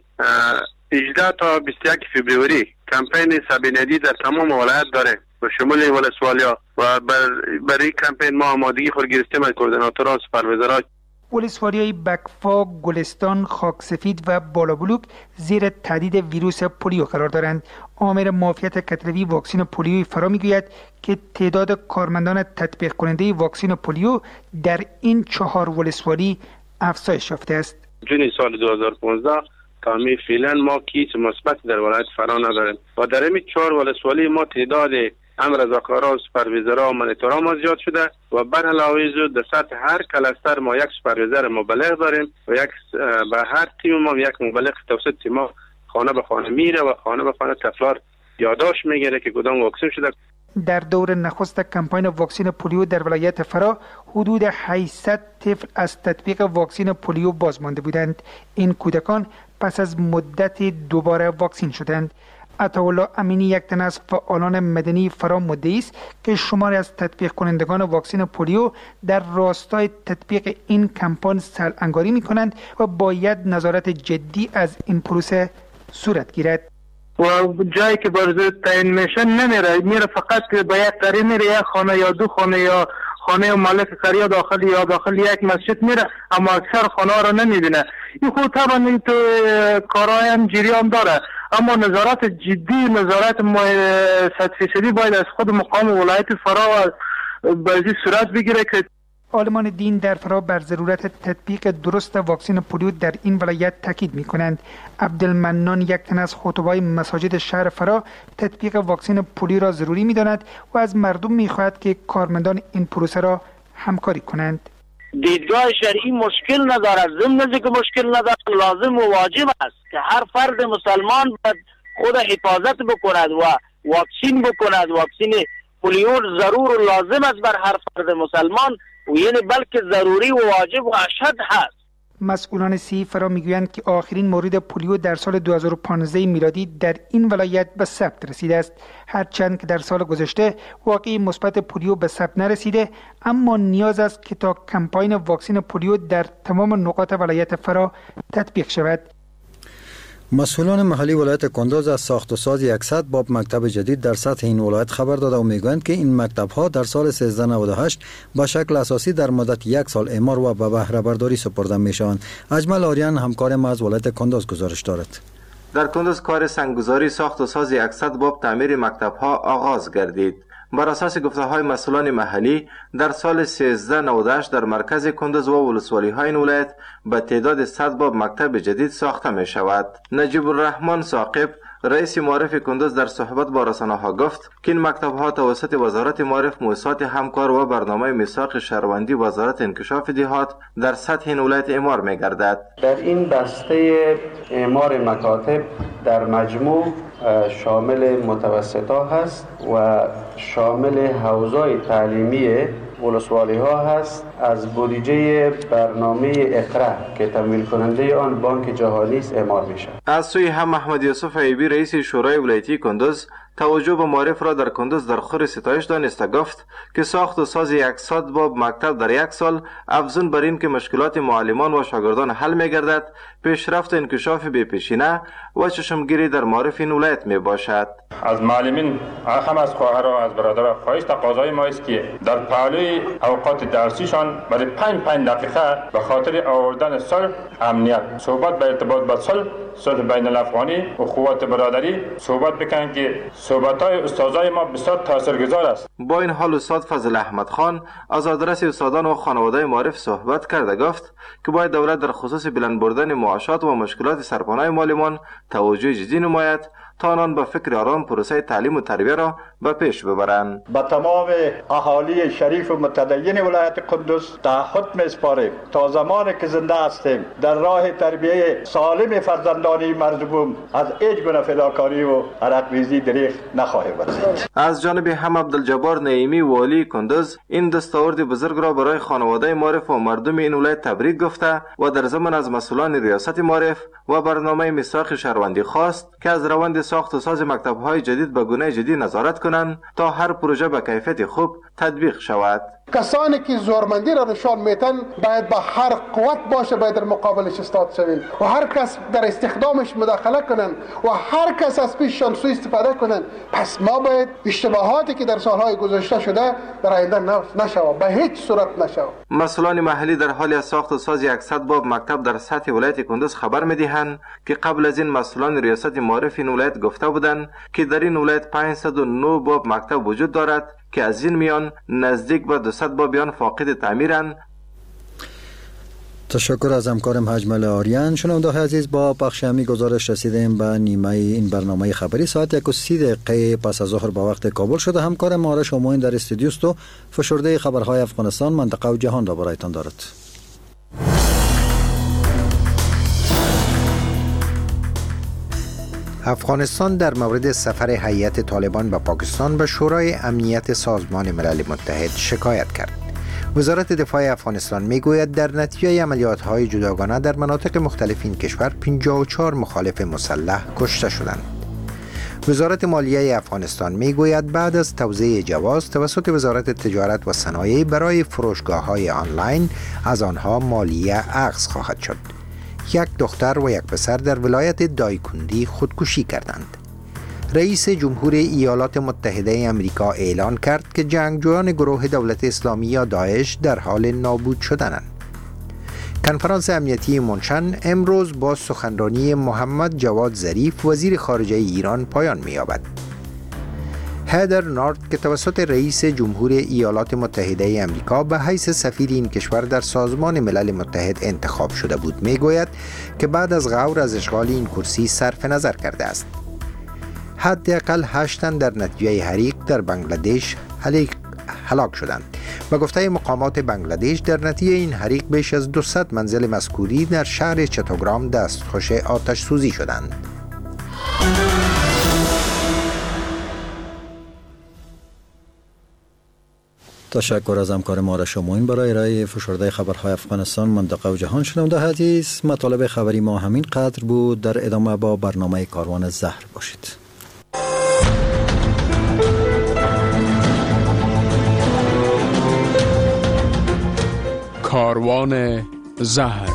18 تا 21 فوریه کمپین سبیندی در تمام ولایت داره به شمول ولسوالیا و برای کمپین ما آمادگی خود گرفتیم از کوردیناتورها سوپروایزرها. ولسوالیای بکفا، گلستان، خاکسفید و بالابلوک زیر تهدید ویروس پولیو قرار دارند. آمر معافیت کتلوی واکسین پولیو فرا میگوید که تعداد کارمندان تطبیق کننده واکسین پولیو در این 4 ولسوالی افزایش یافته است. جون سال 2015 تا می فعلا ما کیس مثبت در ولایت فرا نداریم و در این 4 ولسوالی ما تعداد رضاکارا و سوپروایزرها و مانیتورها ما زیاد شده و بر علاوه از در سطح هر کلاستر ما یک سوپروایزر مبلغ داریم و به هر تیم ما یک مبلغ توسط تیم ما خانه به خانه میره و خانه به خانه طفلار یادداشت میگیره که کدام واکسن شده. در دور نخست کمپاین واکسین پولیو در ولایت فرا حدود 800 طفل از تطبیق واکسین پولیو بازمانده بودند. این کودکان پس از مدت دوباره واکسین شدند. عطاالله امینی یک تن از فعالان مدنی فرا مدعی است که شماری از تطبیق کنندگان واکسین پولیو در راستای تطبیق این کمپاین سرانگاری می کنند و باید نظارت جدی از این پروسه صورت گیرد. و جایی که برای تعیین میشه میره فقط به یک قری میره، یک خانه یا 2 خانه یا خانه مالک قریه داخل یک مسجد میره، اما اکثر خانه ها را نمیبینه. این خود طبعا این تو کارهای هم جریان داره، اما نظارت جدی، نظارت 100% باید از خود مقام ولایت فرا به صورت بگیره که عالمان دین در فرا بر ضرورت تطبیق درست واکسین پولیو در این ولایت تاکید می‌کنند. عبدالمنان یک تن از خطبای مساجد شهر فرا تطبیق واکسین پولیو را ضروری می‌داند و از مردم می‌خواهد که کارمندان این پروسه را همکاری کنند. دیدگاه شرعی مشکل ندارد، ضمن که مشکل ندارد، لازم و واجب است که هر فرد مسلمان باید خود حفاظت بکند و واکسین بکند. واکسین پولیو ضرور و لازم است بر هر فرد مسلمان و یعنی بلکه ضروری و واجب و اشد هست. مسئولان صحی فرا میگویند که آخرین مورد پولیو در سال 2015 میلادی در این ولایت به ثبت رسیده است. هرچند که در سال گذشته واقعی مثبت پولیو به ثبت نرسیده، اما نیاز است که تا کمپاین واکسین پولیو در تمام نقاط ولایت فرا تطبیق شود. مسئولان محلی ولایت کندوز از ساخت و ساز 100 باب مکتب جدید در سطح این ولایت خبر داده و میگویند که این مکتب ها در سال 1398 به شکل اساسی در مدت 1 سال اعمار و به بهره برداری سپرده می شوند. اجمل آریان همکار ما از ولایت کندوز گزارش دارد. در کندوز کار سنگگذاری ساخت و ساز 100 باب تعمیر مکتب ها آغاز گردید. بر اساس گفته‌های مسئولان محلی در سال 1398 در مرکز کندوز و ولسوالی‌های این ولایت به تعداد 100 باب مکتب جدید ساخته می شود. نجیب الرحمن ثاقب رئیس معارف کندوز در صحبت با رسانه‌ها گفت که این مکتب‌ها توسط وزارت معارف، مؤسسات همکار و برنامه میثاق شهروندی وزارت انکشاف دهات در سطح این ولایت اعمار می‌گردد. در این بسته اعمار مکاتب در مجموع شامل متوسطا هست و شامل حوزه‌های تعلیمی ولسوالی ها هست. از بودجه برنامه اقرا که تمویل کننده آن بانک جهانی است اعمار میشه. از سوی هم محمد یوسف ایبی رئیس شورای ولایتی کندوز توجه به معارف را در کندوز در خور ستایش دانسته گفت که ساخت و ساز 100 باب مکتب در 1 سال افزون بر این که مشکلات معلمان و شاگردان حل می‌گردد، پیشرفت و انکشاف بی‌پیشینه و چشمگیری در معارف این ولایت میباشد. از معلمین هم از خواهران از برادران خواهش تقاضای ما است که در پهلوی اوقات درسیشان برای 5 دقیقه به خاطر آوردن صلح، امنیت، صحبت به ارتباط با صلح صلح بین الافغانی و قوات برادری صحبت بکنن که صحبت‌های استادای ما بسیار تاثیرگذار است. با این حال استاد فضل احمد خان از آدرس استادان و خانواده معارف صحبت کرده گفت که باید دولت در خصوص بلند بردن معاشات و مشکلات سرپناه معلمان توجه جدی نماید تا آنان به فکر آرام پروسه تعلیم و تربیه را به پیش ببرند. با تمام اهالی شریف و متدین ولایت قندوز تعهد می‌سپاریم تا زمانی که زنده هستیم در راه تربیه سالم فرزندان مردم از هیچ گونه فداکاری و عرق‌ریزی دریغ نخواهیم ورزید. از جانب هم عبدالجبار نعیمی والی کندوز این دستاورد بزرگ را برای خانواده معارف و مردم این ولایت تبریک گفته و در ضمن از مسئولان ریاست معارف و برنامه میثاق شهروندی خواست که از روند ساخت و ساز مکتب‌های جدید به گونه جدی نظارت کنند تا هر پروژه به کیفیت خوب تطبیق شود. کسانی که زورمندی را نشان میتن باید با هر قوت باشه، باید در مقابلش ایستاد شویم و هر کس در استخدامش مداخله کنن و هر کس از پیششان سوء استفاده کنن. پس ما باید اشتباهاتی که در سالهای گذشته شده در آینده نشود، به هیچ صورت نشود. مسئولان محلی در حال ساخت و ساز 100 باب مکتب در سطح ولایت کندوز خبر می‌دهند که قبل از این مسئولان ریاست معارف این ولایت گفته بودند که در این ولایت 509 باب مکتب وجود دارد که از این میان نزدیک به 200 بابیان فاقد تعمیرند. تشکر از همکارم حجمل آریان. شنونده عزیز، با بخش همی گزارش رسیدیم به نیمه این برنامه خبری. ساعت 1:30 پس از ظهر با وقت کابل شده. همکارم آرش اموین در استودیو است و فشرده خبرهای افغانستان، منطقه و جهان را برایتان دارد. افغانستان در مورد سفر هیئت طالبان به پاکستان به شورای امنیت سازمان ملل متحد شکایت کرد. وزارت دفاع افغانستان میگوید در نتیجه عملیات‌های جداگانه در مناطق مختلف این کشور 54 مخالف مسلح کشته شدند. وزارت مالیه افغانستان میگوید بعد از توزیع جواز توسط وزارت تجارت و صنایع برای فروشگاه‌های آنلاین از آنها مالیه اخذ خواهد شد. یک دختر و یک پسر در ولایت دایکندی خودکشی کردند. رئیس جمهور ایالات متحده آمریکا اعلان کرد که جنگجویان گروه دولت اسلامی یا داعش در حال نابود شدنند. کنفرانس امنیتی منشن امروز با سخنرانی محمد جواد ظریف وزیر خارجه ایران پایان می‌یابد. هدر نارت که توسط رئیس جمهور ایالات متحده آمریکا به حیث سفیر این کشور در سازمان ملل متحد انتخاب شده بود میگوید که بعد از غور از اشغال این کرسی صرف نظر کرده است. حداقل 8 تن در نتیجه حریق در بنگلادش هلاک شدند. به گفته مقامات بنگلادش در نتیجه این حریق بیش از 200 منزل مذکوری در شهر چتوگرام دستخوش آتش سوزی شدند. تشکر از همکار آرش اموین برای ارائه فشرده خبرهای افغانستان، منطقه و جهان. شنونده عزیز، مطالب خبری ما همین قدر بود. در ادامه با برنامه کاروان زهر باشید. کاروان زهر.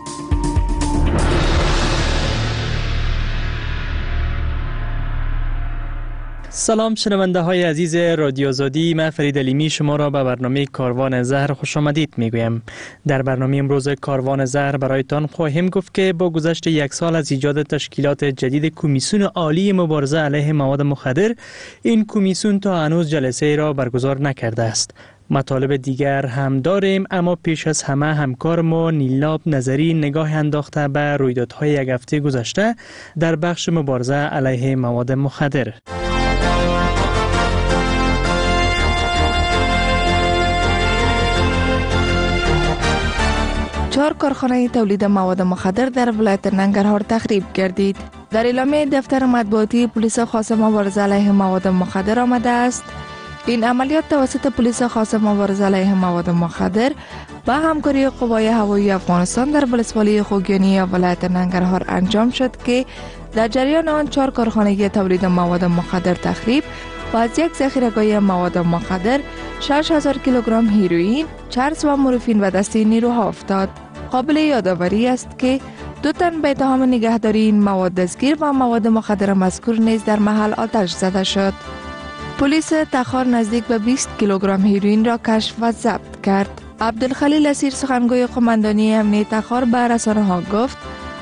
سلام شنونده های عزیز رادیو آزادی، من فرید علیمی شما را به برنامه کاروان زهر خوش آمدید میگویم. در برنامه امروز کاروان زهر برایتان خواهیم گفت که با گذشت 1 سال از ایجاد تشکیلات جدید کمیسیون عالی مبارزه علیه مواد مخدر، این کمیسیون تا هنوز جلسه را برگزار نکرده است. مطالب دیگر هم داریم، اما پیش از همه همکار ما نیلاب نظری نگاه انداخته به رویدادهای 1 هفته گذشته در بخش مبارزه علیه مواد مخدر. 4 کارخانه تولید مواد مخدر در ولایت ننگرهار تخریب گردید. در اعلامیه دفتر مطبوعاتی پلیس خاص مبارزه علیه مواد مخدر آمده است این عملیات توسط پلیس خاص مبارزه علیه مواد مخدر با همکاری قوای هوایی افغانستان در ولسوالی خوگیانی ولایت ننگرهار انجام شد که در جریان آن 4 کارخانه تولید مواد مخدر تخریب و از یک ذخیره‌گاه مواد مخدر 6000 کیلوگرم هیروئین، چرس و مورفین به دست نیروها افتاد. قابل یادآوری است که 2 تن به اتهام نگهداری این مواد دستگیر و مواد مخدر مذکور نیز در محل آتش زده شد. پلیس تخار نزدیک به 20 کیلوگرم هیروئین را کشف و ضبط کرد. عبدالخلیل اسیر سخنگوی قماندانی امنیت تخار به رسانه‌ها گفت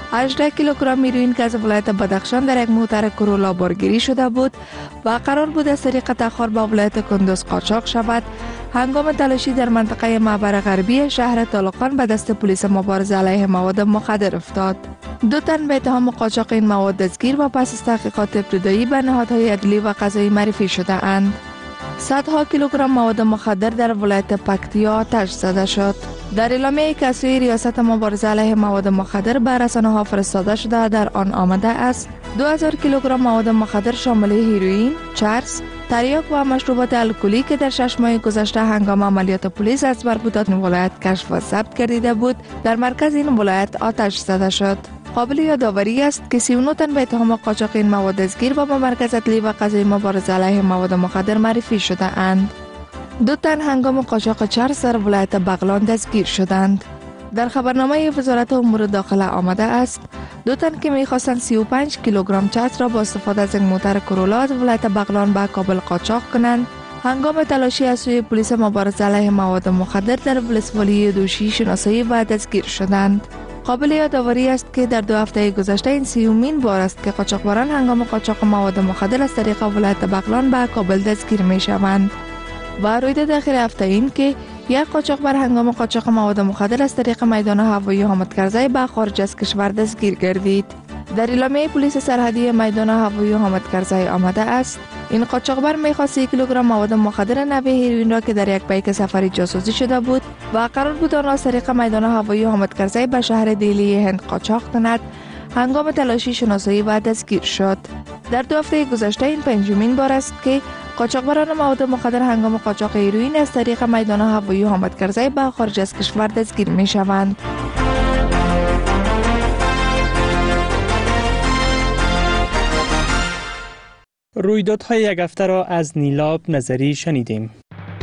18 کیلوگرم هیروئین که از ولایت بدخشان در یک موتر کرولا بارگیری شده بود و قرار بود از طریق تخار به ولایت کندوز قاچاق شود، هنگام تلاشی در منطقه معبر غربی شهر طالقان به دست پلیس مبارزه علیه مواد مخدر افتاد. 2 تن به اتهام قاچاق این مواد دستگیر و پس از تحقیقات ابتدایی به نهادهای عدلی و قضایی معرفی شده اند. صدها کیلوگرم مواد مخدر در ولایت پکتیا آتش زده شد. در اعلامیه‌ای که از سوی ریاست مبارزه علیه مواد مخدر به رسانه‌ها فرستاده شده در آن آمده است 2000 کیلوگرم مواد مخدر شامل هیروئین، چرس، تریاک و مشروبات الکلی که در 6 ماه گذشته هنگام عملیات پلیس از مربوطات ولایت کشف و ضبط گردیده بود در مرکز این ولایت آتش زده شد. قابل یادآوری است که 39 تن به اتهام قاچاق این مواد دستگیر و به مرکز عدلی و قضایی مبارزه علیه مواد مخدر معرفی شده اند. 2 تن هنگام قاچاق چرس در ولایت بغلان دستگیر شدند. در خبرنامه وزارت امور داخله آمده است 2 تن که می‌خواستند 35 کیلوگرم چرس را با استفاده از یک موتر کرولا از ولایت بغلان به کابل قاچاق کنند، هنگام تلاشی از سوی پلیس مبارزه علیه مواد مخدر در ولسوالی دوشی شناسایی و دستگیر شدند. قابل یادآوری است که در 2 هفته گذشته این 30مین بار است که قاچاقبران هنگام قاچاق مواد مخدر از طریق ولایت بغلان به کابل دستگیر می‌شوند. و رویداد اخیر هفته این که یک قاچاقبر هنگام قاچاق مواد مخدر از طریق میدان هوایی حامد کرزی به خارج از کشور دستگیر گردید. در اعلامیه پلیس سرحدی میدان هوایی حامد کرزی آمده است این قاچاقبر می‌خواست 1 کیلوگرم مواد مخدر نوع هیروئین را که در یک بیک سفری جاسوسی شده بود و قرار بود آن را از طریق میدان هوایی حامد کرزی به شهر دیلی هند قاچاق کند، هنگام تلاشی شناسایی و دستگیر شد. در 2 هفته گذشته این 5مین بار است که قاچاقبران مواد مخدر هنگام قاچاق هیروئین از طریق میدان هوایی حامد کرزی به خارج از کشور دستگیر می‌شوند. رویدادهای یک هفته را از نیلاب نظری شنیدیم.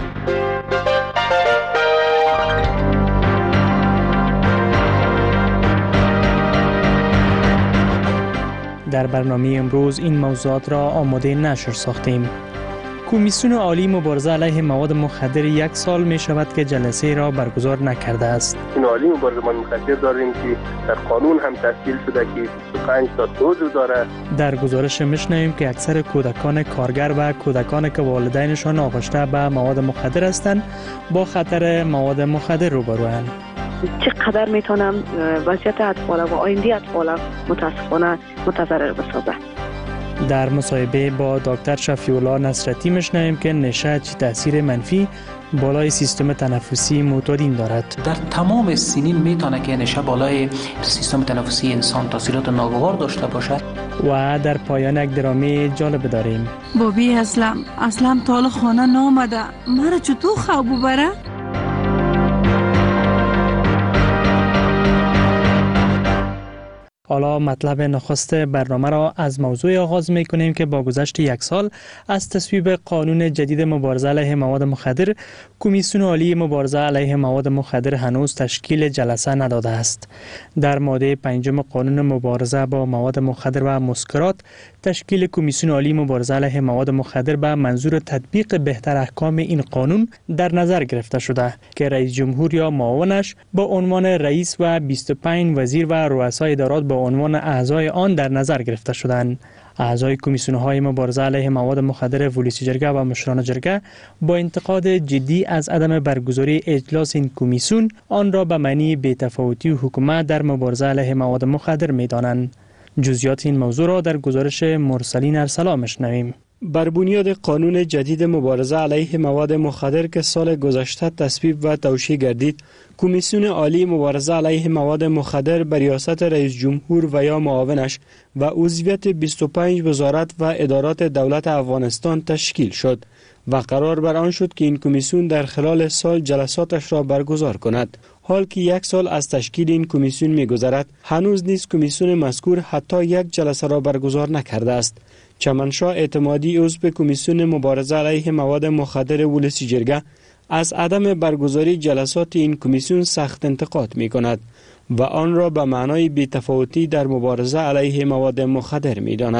در برنامه امروز این موضوعات را آماده نشر ساختیم. کمیسیون عالی مبارزه علیه مواد مخدر 1 سال می شود که جلسه را برگزار نکرده است. کمیسیون عالی مبارزه مواد مخدر داریم که در قانون هم تشکیل شده که 25 تا عضو داره. در گزارش میشنویم که اکثر کودکان کارگر و کودکان که والدینشان آغشته به مواد مخدر هستند با خطر مواد مخدر روبروند. چقدر میتونم وضعیت اطفال و آینده اطفال متاسفانه متضرر بسازه. در مصاحبه با دکتر شفیع‌الله نصرتی میشنویم که نشه چه تاثیر منفی بالای سیستم تنفسی معتادین دارد. در تمام سنین میتونه که نشه بالای سیستم تنفسی انسان تاثیرات ناگوار داشته باشد. و در پایان یک درامه جالب داریم. بابی اسلام تا خانه نامده، مرا چطور خواب ببره؟ حالا مطلب نخست برنامه را از موضوع آغاز می کنیم که با گذشت 1 سال از تصویب قانون جدید مبارزه علیه مواد مخدر، کمیسیون عالی مبارزه علیه مواد مخدر هنوز تشکیل جلسه نداده است. در ماده 5 قانون مبارزه با مواد مخدر و مسکرات، تشکیل کمیسیون عالی مبارزه علیه مواد مخدر به منظور تطبیق بهتر احکام این قانون در نظر گرفته شده که رئیس جمهور یا معاونش با عنوان رئیس و 25 وزیر و رؤسای ادارات با عنوان اعضای آن در نظر گرفته شدند. اعضای کمیسیون‌های مبارزه علیه مواد مخدر ولسی جرگه و مشران جرگه با انتقاد جدی از عدم برگزاری اجلاس این کمیسیون آن را به معنی بی‌تفاوتی حکومت در مبارزه علیه مواد مخدر می‌دانند. جزئیات این موضوع را در گزارش مرسلین ارسلا می‌شنویم. بر بنیاد قانون جدید مبارزه علیه مواد مخدر که سال گذشته تصویب و توشیح گردید، کمیسیون عالی مبارزه علیه مواد مخدر به ریاست رئیس جمهور و یا معاونش و عضویت 25 وزارت و ادارات دولت افغانستان تشکیل شد و قرار بر آن شد که این کمیسیون در خلال سال جلساتش را برگزار کند. حال که 1 سال از تشکیل این کمیسیون می‌گذرد، هنوز نیز کمیسیون مذکور حتی 1 جلسه را برگزار نکرده است. چمنشاه اعتمادی عضو کمیسیون مبارزه علیه مواد مخدر ولسی جرگه از عدم برگزاری جلسات این کمیسیون سخت انتقاد می‌کند و آن را به معنای بی‌تفاوتی در مبارزه علیه مواد مخدر می‌داند.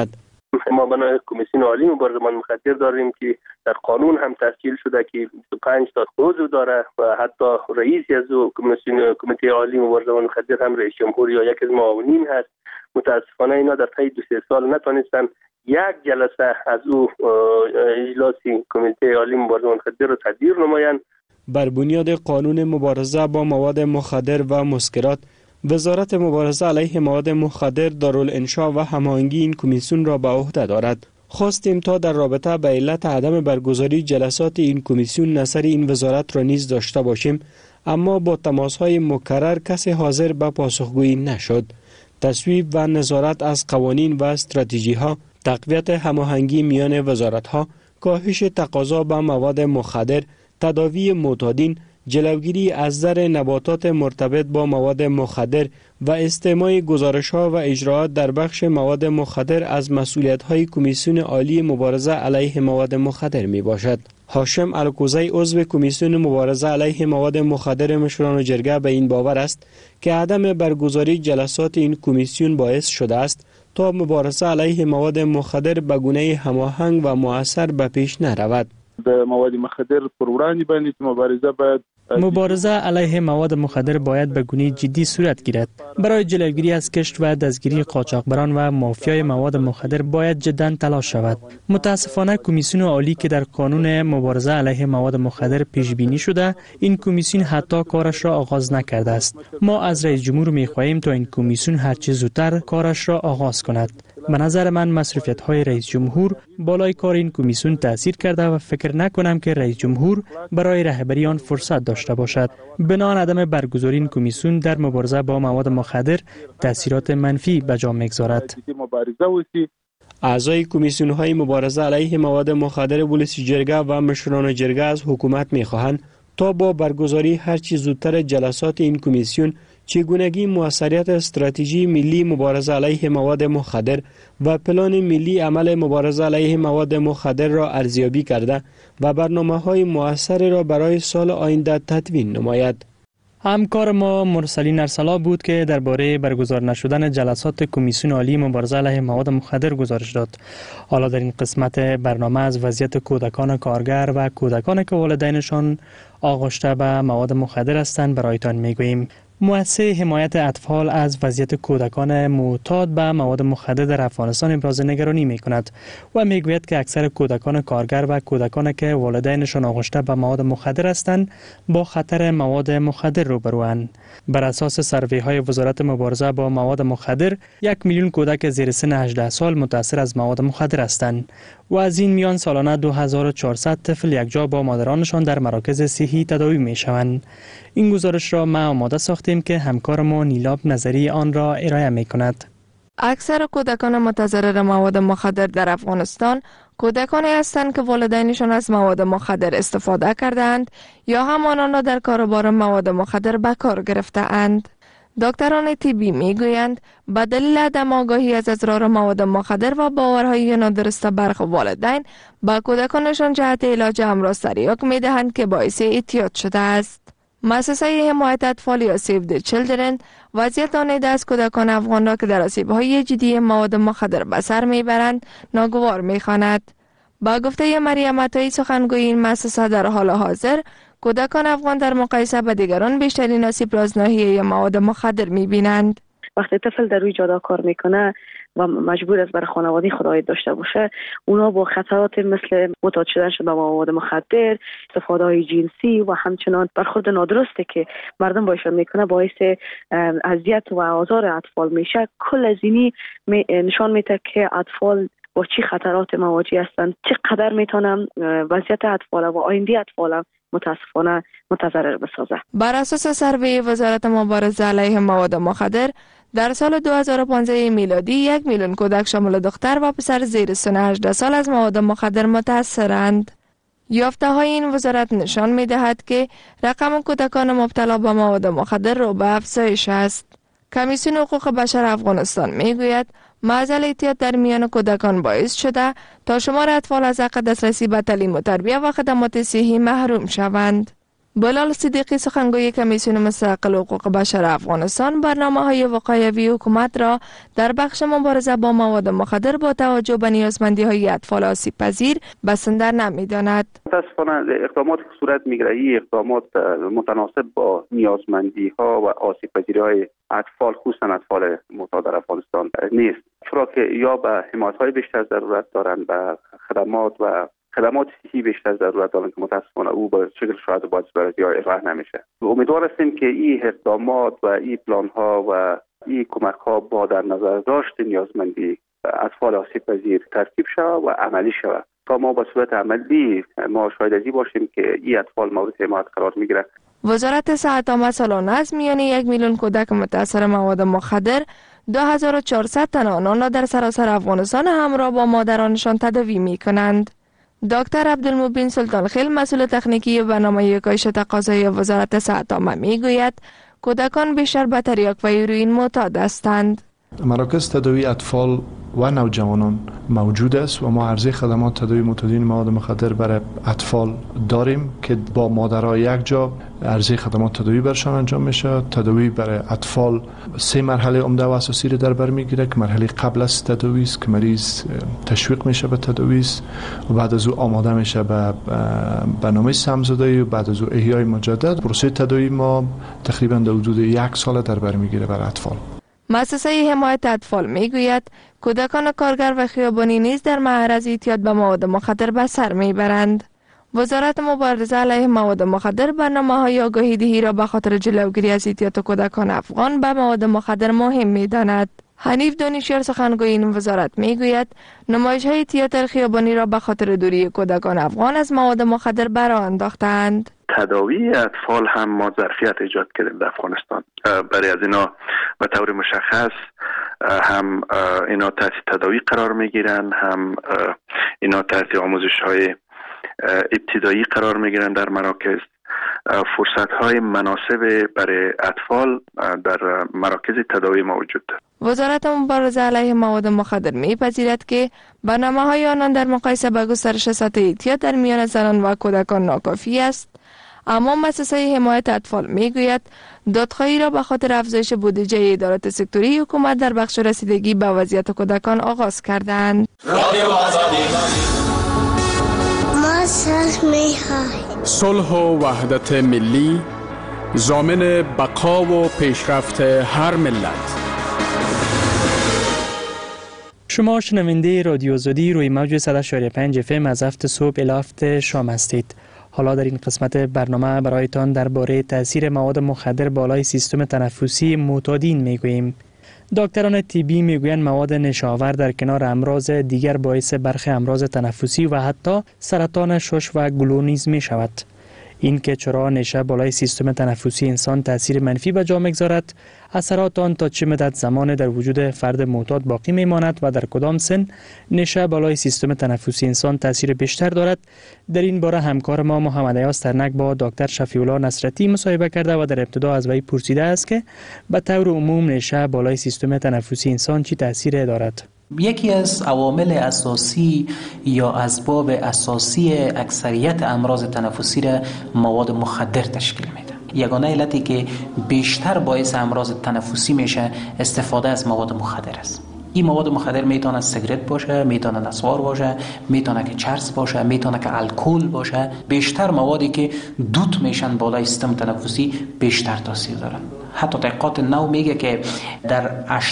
ما بنا کمیسیون عالی مبارزه با مخدر داریم که در قانون هم تسجیل شده که 25 تا عضو داره و حتی رئیسی از کمیته عالی مبارزه با مخدر هم رئیس جمهور یا یک از معاونین هست. متاسفانه اینا در طی 2-3 سال نتونستن یک جلسه از او اجلاسی کمیته عالی مبارزه با مخدر را تدبیر نمایند. بر بنیاد قانون مبارزه با مواد مخدر و مسکرات، وزارت مبارزه علیه مواد مخدر دارالانشا و هماهنگی این کمیسیون را به عهده دارد. خواستیم تا در رابطه به علت عدم برگزاری جلسات این کمیسیون نظر این وزارت را نیز داشته باشیم، اما با تماس‌های مکرر کسی حاضر به پاسخگویی نشد. تصویب و نظارت از قوانین و استراتژی‌ها، تقویت هماهنگی میان وزارت‌ها، کاهش تقاضا به مواد مخدر، تداوی معتادین، جلوگیری از ضرر نباتات مرتبط با مواد مخدر و استماع گزارش‌ها و اجراءات در بخش مواد مخدر از مسئولیت‌های کمیسیون عالی مبارزه علیه مواد مخدر میباشد. هاشم الکوزی عضو کمیسیون مبارزه علیه مواد مخدر مشوران جرگه به این باور است که عدم برگزاری جلسات این کمیسیون باعث شده است تا مبارزه علیه مواد مخدر به گونه هماهنگ و مؤثر به پیش نرود. د مواد مخدر پر وړاندې باندې مبارزه علیه مواد مخدر باید به گونه جدی صورت گیرد. برای جلوگیری از کشت و دستگیری قاچاقبران و مافیای مواد مخدر باید جدا تلاش شود. متاسفانه کمیسیون عالی که در قانون مبارزه علیه مواد مخدر پیش بینی شده، این کمیسیون حتی کارش را آغاز نکرده است. ما از رئیس جمهور می‌خواهیم تا این کمیسیون هرچه زودتر کارش را آغاز کند. به نظر من مسئولیت‌های رئیس جمهور بالای کار این کمیسیون تاثیر کرده و فکر نکنم که رئیس جمهور برای رهبری آن فرصت داشته باشد. بنابراین عدم برگزاری این کمیسیون در مبارزه با مواد مخدر تاثیرات منفی به جا می‌گذارد. اعضای کمیسیون‌های مبارزه علیه مواد مخدر ولسی جرگه و مشوران جرگه از حکومت می‌خواهند تا با برگزاری هرچی زودتر جلسات این کمیسیون چگونگی موثریت استراتژی ملی مبارزه علیه مواد مخدر و پلان ملی عمل مبارزه علیه مواد مخدر را ارزیابی کرده و برنامه‌های مؤثر را برای سال آینده تدوین نماید. همکار ما مرسلین ارسلا بود که درباره برگزار نشدن جلسات کمیسیون عالی مبارزه علیه مواد مخدر گزارش داد. حالا در این قسمت برنامه از وضعیت کودکان کارگر و کودکان که والدینشان آغشته به مواد مخدر هستند برایتان میگوییم. مؤسسه حمایت اطفال از وضعیت کودکان معتاد به مواد مخدر در افغانستان ابراز نگرانی می‌کند و می‌گوید که اکثر کودکان کارگر و کودکان که والدینشان آغشته به مواد مخدر هستند با خطر مواد مخدر روبروند. بر اساس سروی‌های وزارت مبارزه با مواد مخدر، 1 میلیون کودک زیر سن 18 سال متاثر از مواد مخدر هستند و از این میان سالانه 2400 طفل یکجا با مادرانشان در مراکز صحی تداوی می‌شوند. این گزارش را ما آماده ساختیم که همکار ما نیلاب نظری آن را ارائه می‌کند. اکثر کودکان متضرر مواد مخدر در افغانستان کودکانی هستند که والدینشان از مواد مخدر استفاده کردند یا همانان را در کاروبار مواد مخدر به کار گرفته‌اند. دکتران طبی میگویند به دلیل عدم آگاهی از اضرار مواد مخدر و باورهای نادرست برخی والدین به کودکانشان جهت علاج امراض تریاک میدهند که باعث اعتیاد شده است. مؤسسه حمایت اطفال یا سیو دی چیلدرن وضعیت آن از کودکان افغان را که در آسیب‌های جدی مواد مخدر به سر میبرند ناگوار میخواند. با گفته مریم عطایی سخنگوی این مؤسسه، در حال حاضر کودکان افغان در مقایسه با دیگران بیشترین آسیب را از ناحیه مواد مخدر میبینند. وقتی طفل در روی جاده کار میکنه و مجبور است برای خانواده خود داشته باشه، اونا با خطرات مثل معتاد شدن به مواد مخدر، استفاده های جنسی و همچنان برخورد نادرستی که مردم باشون میکنه باعث اذیت و آزار اطفال میشه. کل از اینی نشان میده که اطفال با چی خطرات مواجه هستند، چقدر میتونن وضعیت اطفال و آینده اطفال متاسفانه متضرر بسازه. بر اساس سروی وزارت مبارزه علیه مواد مخدر، در سال 2015 میلادی 1 میلیون کودک شامل دختر و پسر زیر سن 18 سال از مواد مخدر متاثرند. یافته های این وزارت نشان می دهد که رقم کودکان مبتلا به مواد مخدر رو به افزایش است. کمیسیون حقوق بشر افغانستان می گوید معضل اعتیاد در میان کودکان باعث شده تا شمار اطفال از حق دسترسی به تعلیم و تربیت و خدمات صحی محروم شوند. بلال صدیقی سخنگوی کمیسیون مستقل حقوق بشر افغانستان برنامه‌های وقایوی حکومت را در بخش مبارزه با مواد مخدر با توجه به نیازمندی‌های اطفال آسیب پذیر بسنده نمی‌داند. متاسفانه اقدامات که صورت می‌گیرد این اقدامات متناسب با نیازمندی‌ها و آسیب پذیری‌های اطفال خصوصا اطفال معتاد در افغانستان نیست، چرا که یا به حمایت‌های بیشتر ضرورت دارند، به خدمات صحی بیشتر ضرورت دارند که متاسفانه او به شکل شاید باید صورتی ارائه نمیشه. امیدوار هستیم که این اقدامات و این پلان‌ها و این کمک‌ها با در نظر داشت نیازمندی اطفال آسیب پذیر ترکیب شود و عملی شود تا ما به صورت عملی ما شاهد ازی باشیم که این اطفال مورد حمایت قرار میگیره. وزارت صحت آمد سالانه از میان 1 میلیون کودک متاثر مواد مخدر 2400 تن آنان را در سراسر افغانستان همراه با مادرانشان تداوی می کنند. دکتر عبدالمبین سلطانخیل مسئول تکنیکی برنامه کاهش تقاضای وزارت صحت عامه می گوید کودکان بیشتر به تریاک و هیروئین معتاد هستند. مراکز تداوی اطفال و نوجوانان موجود است و ما عرضه خدمات تداوی معتادین مواد مخدر برای اطفال داریم که با مادرها یک جا عرضه خدمات تداوی برشان انجام میشه. تداوی برای اطفال 3 مرحله عمده و اساسی را در بر میگیره که مرحله قبل از تداوی است که مریض تشویق میشه به تداوی و بعد از او آماده میشه به برنامه سمزدایی و بعد از او احیای مجدد. پروسه تداوی ما تقریبا در حدود 1 سال در بر میگیره برای اطفال. مؤسسه حمایت اطفال میگوید کودکان کارگر و خیابانی نیز در معرض اعتیاد به مواد مخدر به سر میبرند. وزارت مبارزه علیه مواد مخدر برنامه‌های آگاهی دهی را به خاطر جلوگیری از اعتیاد کودکان افغان به مواد مخدر مهم می‌داند. حنیف دانشیار سخنگوی این وزارت میگوید نمایش‌های تئاتر خیابانی را به خاطر دوری کودکان افغان از مواد مخدر برآ انداختند. تداوی اطفال هم ما ظرفیت ایجاد کردیم در افغانستان. برای از اینا به طور مشخص هم اینا تحت تداوی قرار میگیرن، هم اینا تحت آموزش‌های ابتدایی قرار میگیرن در مراکز. فرصت‌های مناسب برای اطفال در مراکز تداوی موجود است. وزارت مبارزه علیه مواد مخدر می‌پذیرد که برنامه‌های آنان در مقایسه با گسترش سطح اعتیاد در میان زنان و کودکان ناکافی است. اما مؤسسه حمایت اطفال میگوید دادخواهی را به خاطر افزایش بودجه ادارات سکتوری حکومت در بخش رسیدگی به وضعیت کودکان آغاز کردند. صلح و وحدت ملی ضامن بقا و پیشرفت هر ملت. شما شنونده رادیو آزادی روی موج 100.5 FM از هفت صبح الی هفت شام هستید. حالا در این قسمت برنامه برایتان درباره تاثیر مواد مخدر بالای سیستم تنفسی معتادین میگوییم. دکتران طبی میگویند مواد نشاور در کنار امراض دیگر باعث برخی امراض تنفسی و حتی سرطان شش و گلو نیز می شود. این که چرا نشه بالای سیستم تنفسی انسان تاثیر منفی به جا میگذارد، اثرات آن تا چه مدت زمان در وجود فرد معتاد باقی میماند و در کدام سن نشه بالای سیستم تنفسی انسان تاثیر بیشتر دارد، در این باره همکار ما محمد ایاز ترنک با دکتر شفیع‌الله نصرتی مصاحبه کرده و در ابتدا از وی پرسیده است که به طور عموم نشه بالای سیستم تنفسی انسان چی تاثیر دارد. یکی از عوامل اساسی یا اسباب اساسی اکثریت امراض تنفسی را مواد مخدر تشکیل میده. یگانه علتی که بیشتر باعث امراض تنفسی میشه استفاده از مواد مخدر است. این مواد مخدر میتونه سیگرت باشه، میتونه نسوار باشه، میتونه که چرس باشه، میتونه که الکل باشه. بیشتر موادی که دود میشن بالای سیستم تنفسی بیشتر تاثیر دارن. حتی تحقیقات نو میگه که در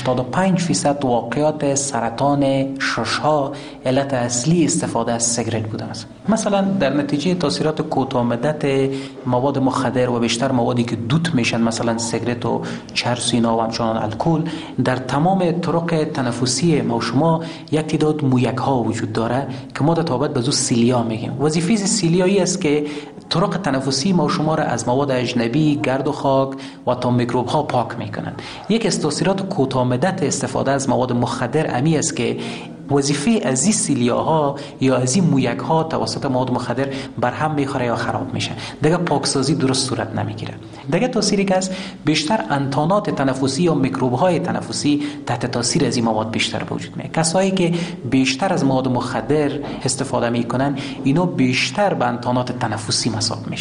85% واقعات سرطان ششها علت اصلی استفاده از سیگرت بوده است. مثلا در نتیجه تاثیرات کوتاه مدت مواد مخدر و بیشتر موادی که دود میشن مثلا سیگرت و چرس اینا و همچنان الکل، در تمام طرق تنفسی ما شما یک تعداد مویک ها وجود داره که ما در تابعیت به زو سیلیا میگیم. وظیفه سیلیایی است که طرق تنفسی ما شما را از مواد اجنبی، گرد و خاک و تا میکروب ها پاک میکنند. یک از تاثیرات کوتاه مدت استفاده از مواد مخدر امی است که وظیفه از این سیلیاها یا از این مویک ها توسط مواد مخدر بر هم میخوره یا خراب میشه. دیگه پاکسازی درست صورت نمیگیره. دیگه تاثیری که است بیشتر انتانات تنفسی یا میکروب های تنفسی تحت تاثیر از این مواد بیشتر به وجود میاد. کسایی که بیشتر از مواد مخدر استفاده میکنن اینا بیشتر به انتانات تنفسی مصاب میشن.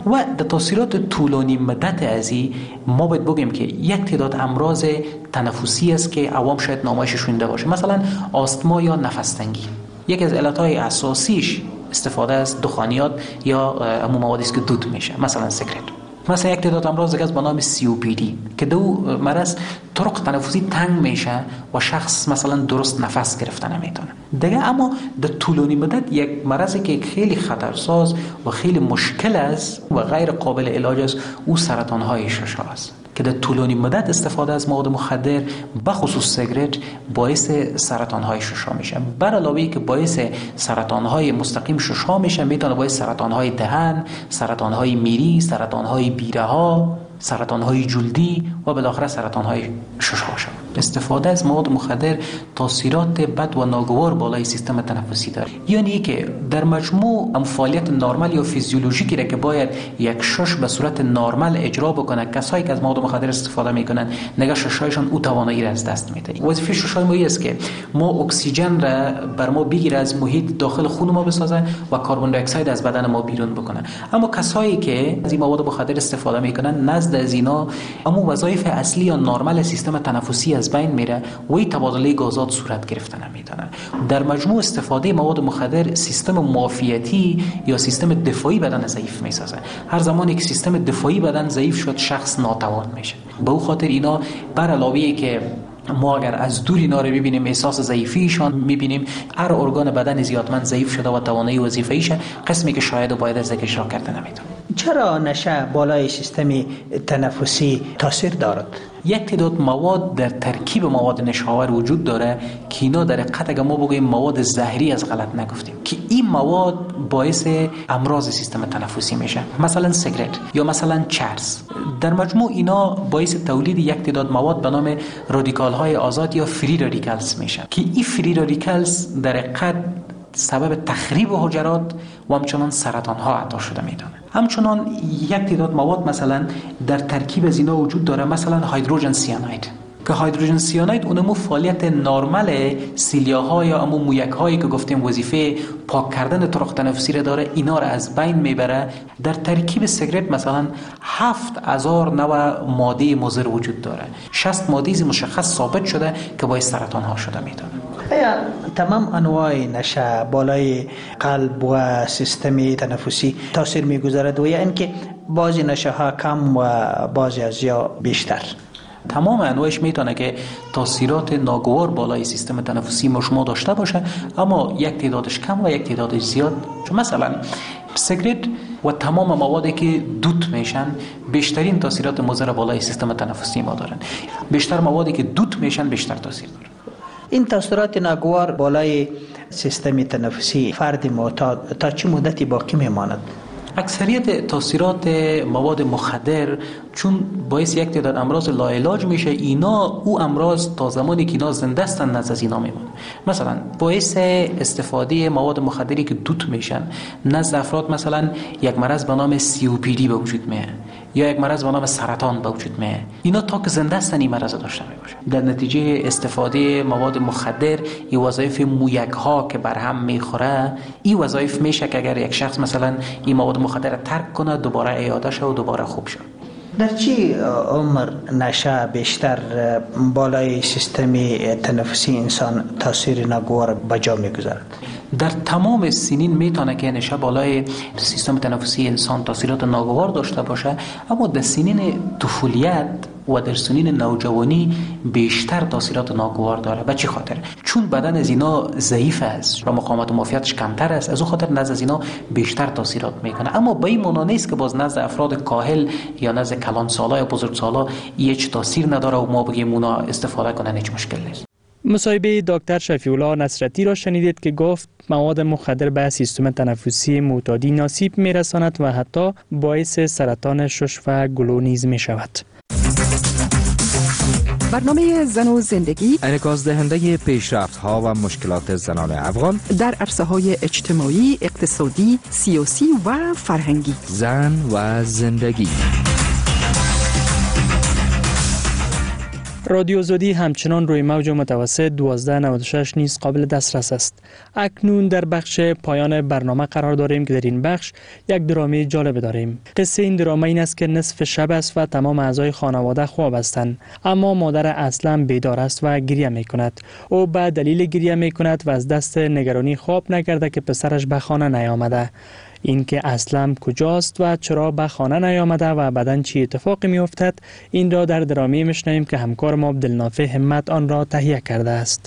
و در تاثیرات طولانی مدت ازی ما باید بگیم که یک تعداد امراض تنفسی است که عوام شاید نامایش شونده باشه، مثلا آستما یا نفس تنگی. یکی از علتهای اساسیش استفاده از دخانیات یا همون موادی است که دود میشه، مثلا سیگارت. مثلا یک تعداد امراض دیگه از به نام COPD که دو مرض طرق تنفسی تنگ میشه و شخص مثلا درست نفس گرفتن نمیتونه دیگه. اما در طولانی مدت یک مرضی که خیلی خطرساز و خیلی مشکل است و غیر قابل علاج است، او سرطان های ششم است که در طولانی مدت استفاده از مواد مخدر به خصوص سیگارت باعث سرطان های ششم میشه. بر علاوه که باعث سرطان های مستقیم ششم میشه، میتونه باعث سرطان های دهن، سرطان های میری، سرطان های بیره ها، سرطان های جلدی و بالاخره سرطان های ششم شود. استفاده از مواد مخدر تاثیرات بد و ناگوار بالای سیستم تنفسی داره. یعنی که در مجموع فعالیت نرمال یا فیزیولوژیکی را که باید یک شش به صورت نرمال اجرا بکنه، کسایی که از مواد مخدر استفاده میکنن نگاه ششایشان او توانایی را از دست میده. وظیفه ششای ما است که ما اکسیژن را بر ما بگیره، از محیط داخل خون ما بسازه و کربن دی اکساید از بدن ما بیرون بکنه. اما کسایی که از این مواد مخدر استفاده میکنن نزد از اینا اما وظایف اصلی یا نرمال سیستم تنفسی از بین میره و این تبادله گازات صورت گرفتن نمیتونه. در مجموع استفاده مواد مخدر سیستم معافیتی یا سیستم دفاعی بدن ضعیف میسازه. هر زمانی که سیستم دفاعی بدن ضعیف شد، شخص ناتوان میشه. به او خاطر اینا بر علاوه که ما اگر از دور اینا رو ببینیم احساس ضعیفیشان میبینیم، هر ارگان بدن زیادمند ضعیف شده و توانایی وظیفه‌ایش قسمی که شاید و باید از ذکر اشاره کرده نمیتونه. چرا نشه بالای سیستم تنفسی تاثیر دارد؟ یک تعداد مواد در ترکیب مواد نشاور وجود داره که اینا در حقیقت اگر ما بگوییم مواد زهری از غلط نگفتیم، که این مواد باعث امراض سیستم تنفسی میشه، مثلا سیگارت یا مثلا چرس. در مجموع اینا باعث تولید یک تعداد مواد به نام رادیکال های آزاد یا فری رادیکالز میشه که این فری رادیکالز در حقیقت سبب تخریب حجرات و همچنان سرطان ها عطا شده میدونه. همچنان یک تعداد مواد مثلا در ترکیب از اینا وجود داره، مثلا هیدروژن سیاناید که هیدروژن سیاناید اونمو فعالیت نرمال سیلیاها یا امو مویک هایی که گفتیم وظیفه پاک کردن طرق تنفسی را داره، اینا را از بین میبره. در ترکیب سیگارت مثلا 7000 نوع ماده مضر وجود داره، 60 ماده مشخص ثابت شده که باعث سرطان ها شده میدونه. آیا تمام انواع نشه بالای قلب و سیستم تنفسی تاثیر میگذارد و یا اینکه بعضی نشه ها کم و بعضی از یا بیشتر؟ تمام انواعش میتونه که تاثیرات ناگوار بالای سیستم تنفسی ما شما داشته باشه، اما یک تعدادش کم و یک تعدادش زیاد. چون مثلا سیگارت و تمام موادی که دود میشن بیشترین تاثیرات مضر بالای سیستم تنفسی ما دارن. بیشتر موادی که دود میشن بیشتر تاثیر دارن. این تاثیرات ناگوار بالای سیستم تنفسی فرد معتاد تا چه مدتی باقی میماند؟ اکثریت تاثیرات مواد مخدر چون باعث یک تعداد امراض لاعلاج میشه، اینا او امراض تا زمانی که اینا زنده هستن نزد از اینا میمونه. مثلا باعث استفاده مواد مخدری که دود میشن نزد افراد مثلا یک مرض به نام COPD به وجود میاد یا یک مرض به نام سرطان به وجود میاد. اینا تا که زنده هستن این مرض داشته میباشن. در نتیجه استفاده مواد مخدر این وظایف مویک ها که برهم میخوره، این وظایف میشه که اگر یک شخص مثلا این مواد مخدر ترک کنه دوباره اعاده شه و دوباره خوب شه. در چی عمر نشه بیشتر بالای سیستم تنفسی انسان تاثیر ناگوار به جا میگذارد؟ در تمام سنین میتونه که نشه بالای سیستم تنفسی انسان تاثیرات ناگوار داشته باشه، اما در سنین طفولیت و در سنین نوجوانی بیشتر تاثیرات ناگوار داره. به چه خاطر؟ چون بدن از اینا ضعیف است و مقاومت و معافیتش کمتر است، از اون خاطر نزد از اینا بیشتر تاثیرات میکنه. اما به این معنا نیست که باز نزد افراد کاهل یا نزد کلانسالا یا بزرگسالا هیچ تاثیر نداره و ما بگیم اونا استفاده کنن هیچ مشکل نیست. مصاحبه دکتر شفیع الله نصرتی را شنیدید که گفت مواد مخدر به سیستم تنفسی معتادین آسیب میرساند و حتی باعث سرطان شش و گلو نیز می شود. برنامه زن و زندگی انعکاس دهنده پیشرفت‌ها و مشکلات زنان افغان در عرصه‌های اجتماعی، اقتصادی، سیاسی و فرهنگی. زن و زندگی. رادیو زودی همچنان روی موج متوسط 1296 نیز قابل دسترس است. اکنون در بخش پایان برنامه قرار داریم که در این بخش یک درامه جالب داریم. قصه این درامه این است که نصف شب است و تمام اعضای خانواده خواب هستند، اما مادر اسلم بیدار است و گریه می کند. او به دلیل گریه می کند و از دست نگرانی خواب نکرده که پسرش به خانه نیامده. این که اسلم کجاست و چرا به خانه نیامده و بعداً چی اتفاقی می افتد، این را در درامه میشنویم که همکار ما عبدالنافع همت آن را تهیه کرده است.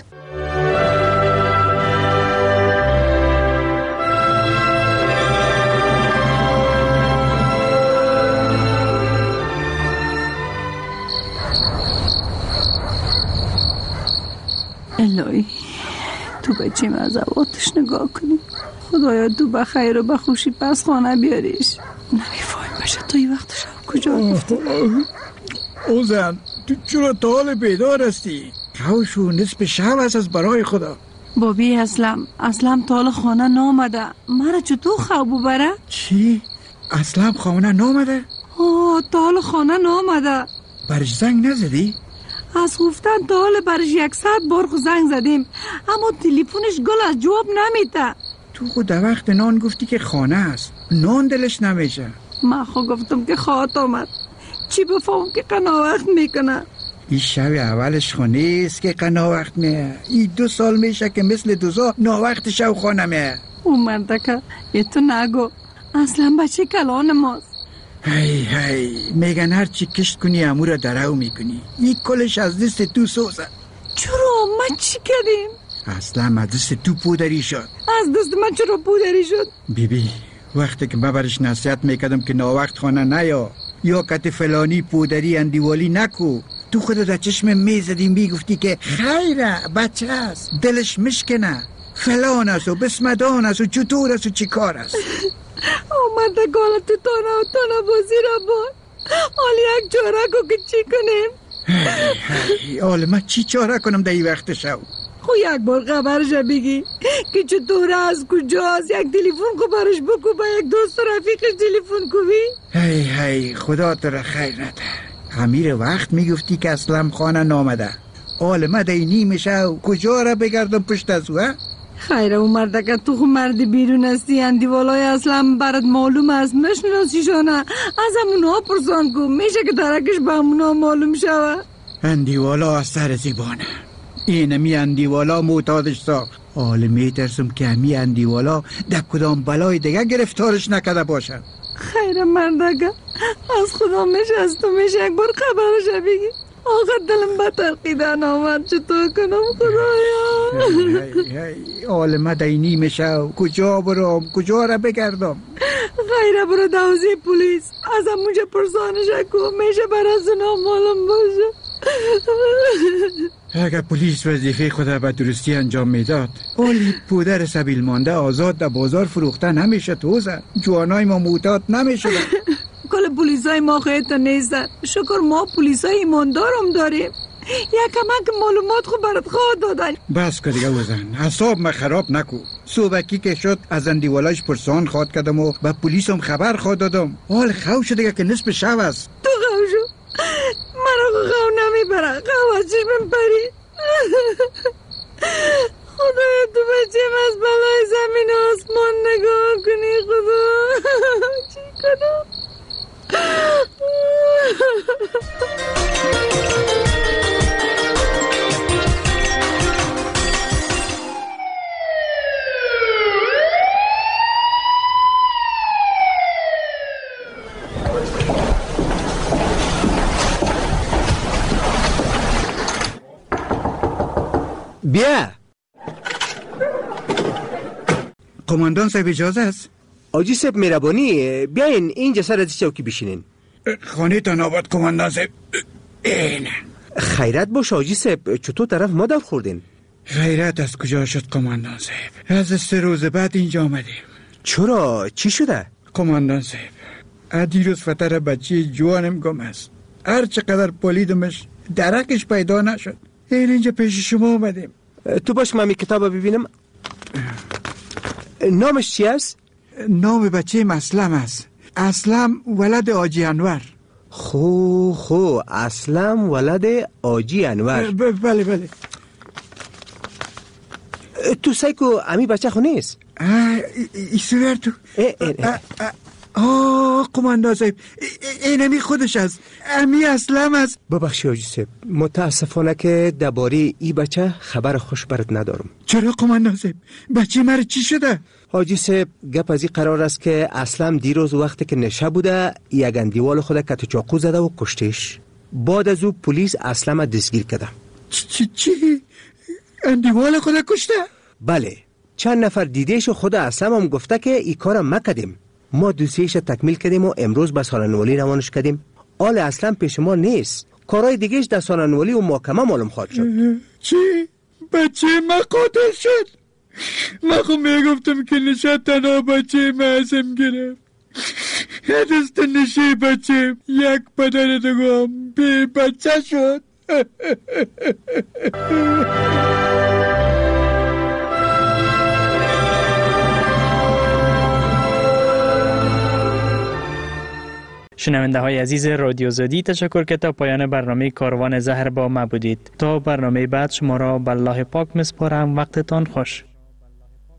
الهی تو بچه من از آتش نگاه کنی. خدایا تو به خیر و به خوشی پس خانه بیاریش. نمیفایم بشه تا این وقت شب کجا گفته. او زن تو چرا تا حال بیدار هستی؟ خوشو نصف شب است از برای خدا. بابی اسلم تا حال خانه نامده. مرا چطور خواب ببره؟ چی؟ اسلم خانه نامده؟ تا حال خانه نامده. برش زنگ نزدی؟ از گفتن تا حال برش 100 بار زنگ زدیم، اما تلفنش گل از جواب نمیده. تو خود در وقت نان گفتی که خانه است، نان دلش نمیشه. من خود گفتم که خواهد آمد، چی بفهم که قناوقت میکنه. این شب اولش خانه است که قناوقت میه. این 2 سال میشه که مثل دوزا ناوقت شب خانه میه. او مردکه یه تو نگو، اصلا بچه کلان ماست. هی میگن هر چی کشت کنی امو را درو میکنی. این کلش از دست تو سوزه. چرا ما چی کردیم؟ اصلا از دست تو پودری شد. از دست من چرا پودری شد؟ بیبی وقتی که من برش نصیحت میکردم که ناوقت خانه نیا یا کت فلانی پودری اندیوالی نکو، تو خود در چشم میزدی میگفتی که خیره بچه است، دلش مشکنه، فلان است و بسمدان است و چطور است و چی کار است. آمده گالا تو تانا بازی را بار. حالی یک چاره کو که چی کنیم؟ حالا من چی چاره کنم در این وقت شب؟ خو یک بار خبرش بگی که چطور از کجاست، یک تلفن کو برش بکو، با یک دوست رفیقش تلفن کو بی. هی خدا تو را خیر نده. امیر وقت میگفتی که اسلم خانه نامده. حالا من در نیم شب کجا را بگردم پشت از او؟ خیره او مردکه تو خو مرد بیرون هستی، اندیوالای اسلم برات معلوم است، مشناسیشانه. از همونا پرسان کو، میشه که درکش به همونا معلوم شوه. اندیوالا از سر زیبانه. اینمی اندیوالا معتادش ساخت. حالا میترسم که همی اندیوالا در کدام بلای دیگه گرفتارش نکده باشد. خیره مردکه از خدا میشه از تو میشه یک بار خبرش بگی. آخر دلم به ترقیدن آمد، چطور کنم خدایا. حالا من دینی میشه کجا برم، کجا را بگردم؟ خیره برو دوزی پولیس، از همونجا پرسانش کو، میشه بر از اونا معلوم باشه. اگر پلیس وظیفه خود به درستی انجام میداد، اولی پودر سبیل مانده آزاد در بازار فروخته نمیشه. توزه جوانای ما معتاد نمیشه. کل پلیسای ما خیلی نیستن، شکر ما پلیسای ایماندارم داریم. یک کمک معلومات خو برات خواه دادن. بس که دیگه وزن حساب ما خراب نکو. صوبکی که شد از اندیوالاش پرسان خواد کردم و به پلیسم خبر خواد دادم. حال خو شد دیگه که نصف شب است. تو خو شو، من خو نمیبره، خو از چشمم پری. خدایا تو بچه از بلای زمین و آسمان نگاه کنی خدا. چی کنم؟ بیا. قماندان صاحب اجازه است؟ آجی صاحب مهربانی بیاین اینجا سر از چوکی بشینین. خانه تا ناباد قماندان صاحب. اینه خیرت باش آجی صاحب، چطور طرف ما در خوردین؟ خیرت از کجا شد قماندان صاحب؟ از 3 روز بعد اینجا آمدیم. چرا؟ چی شده؟ قماندان صاحب دیروز فتر بچه جوانم گم است. هر چقدر پلیدمش درکش پیدا نشد. اینجا پیش شما آمدیم. تو باش من کتاب ببینم. نامش چی است؟ نام بچه اسلم است. اسلم ولد حاجی انور. خو اسلم ولد آجی انور. بله. تو سایکو امی بچه خو نیست؟ ایسویر تو. قماندان صاحب اینمی خودش است. امی اسلم است. ببخشی حاجی صاحب، متاسفانه که درباره ای بچه خبر خوش برات ندارم. چرا قماندان صاحب؟ بچه مرا چی شده؟ حاجی صاحب گپ از این قرار است که اسلم دیروز وقتی که نشه بوده یک اندیوال خود کت چاقو زده و کشتش. بعد از او پلیس اسلم دستگیر کرده. چی؟ اندیوال خود کشته؟ بله، چند نفر دیدهش و خود اسلم هم گفته که این کارم مکدیم. ما دوسیش تکمیل کردیم و امروز به سالنوالی روانش کردیم. آل اسلم پیش ما نیست. کارهای دیگهش در سالنوالی و محکمه معلوم خواهد شد. چی؟ بچه ما قاتل شد؟ ما خو میگفتم که نشه تنها بچه ما ازم گرفت. دست نشه بچه یک پدر دگم بی بچه شد. شنونده های عزیز رادیو زادی، تشکر که تا پایان برنامه کاروان زهر با ما بودید. تا برنامه بعد شما را به الله پاک میسپارم. وقتتان خوش.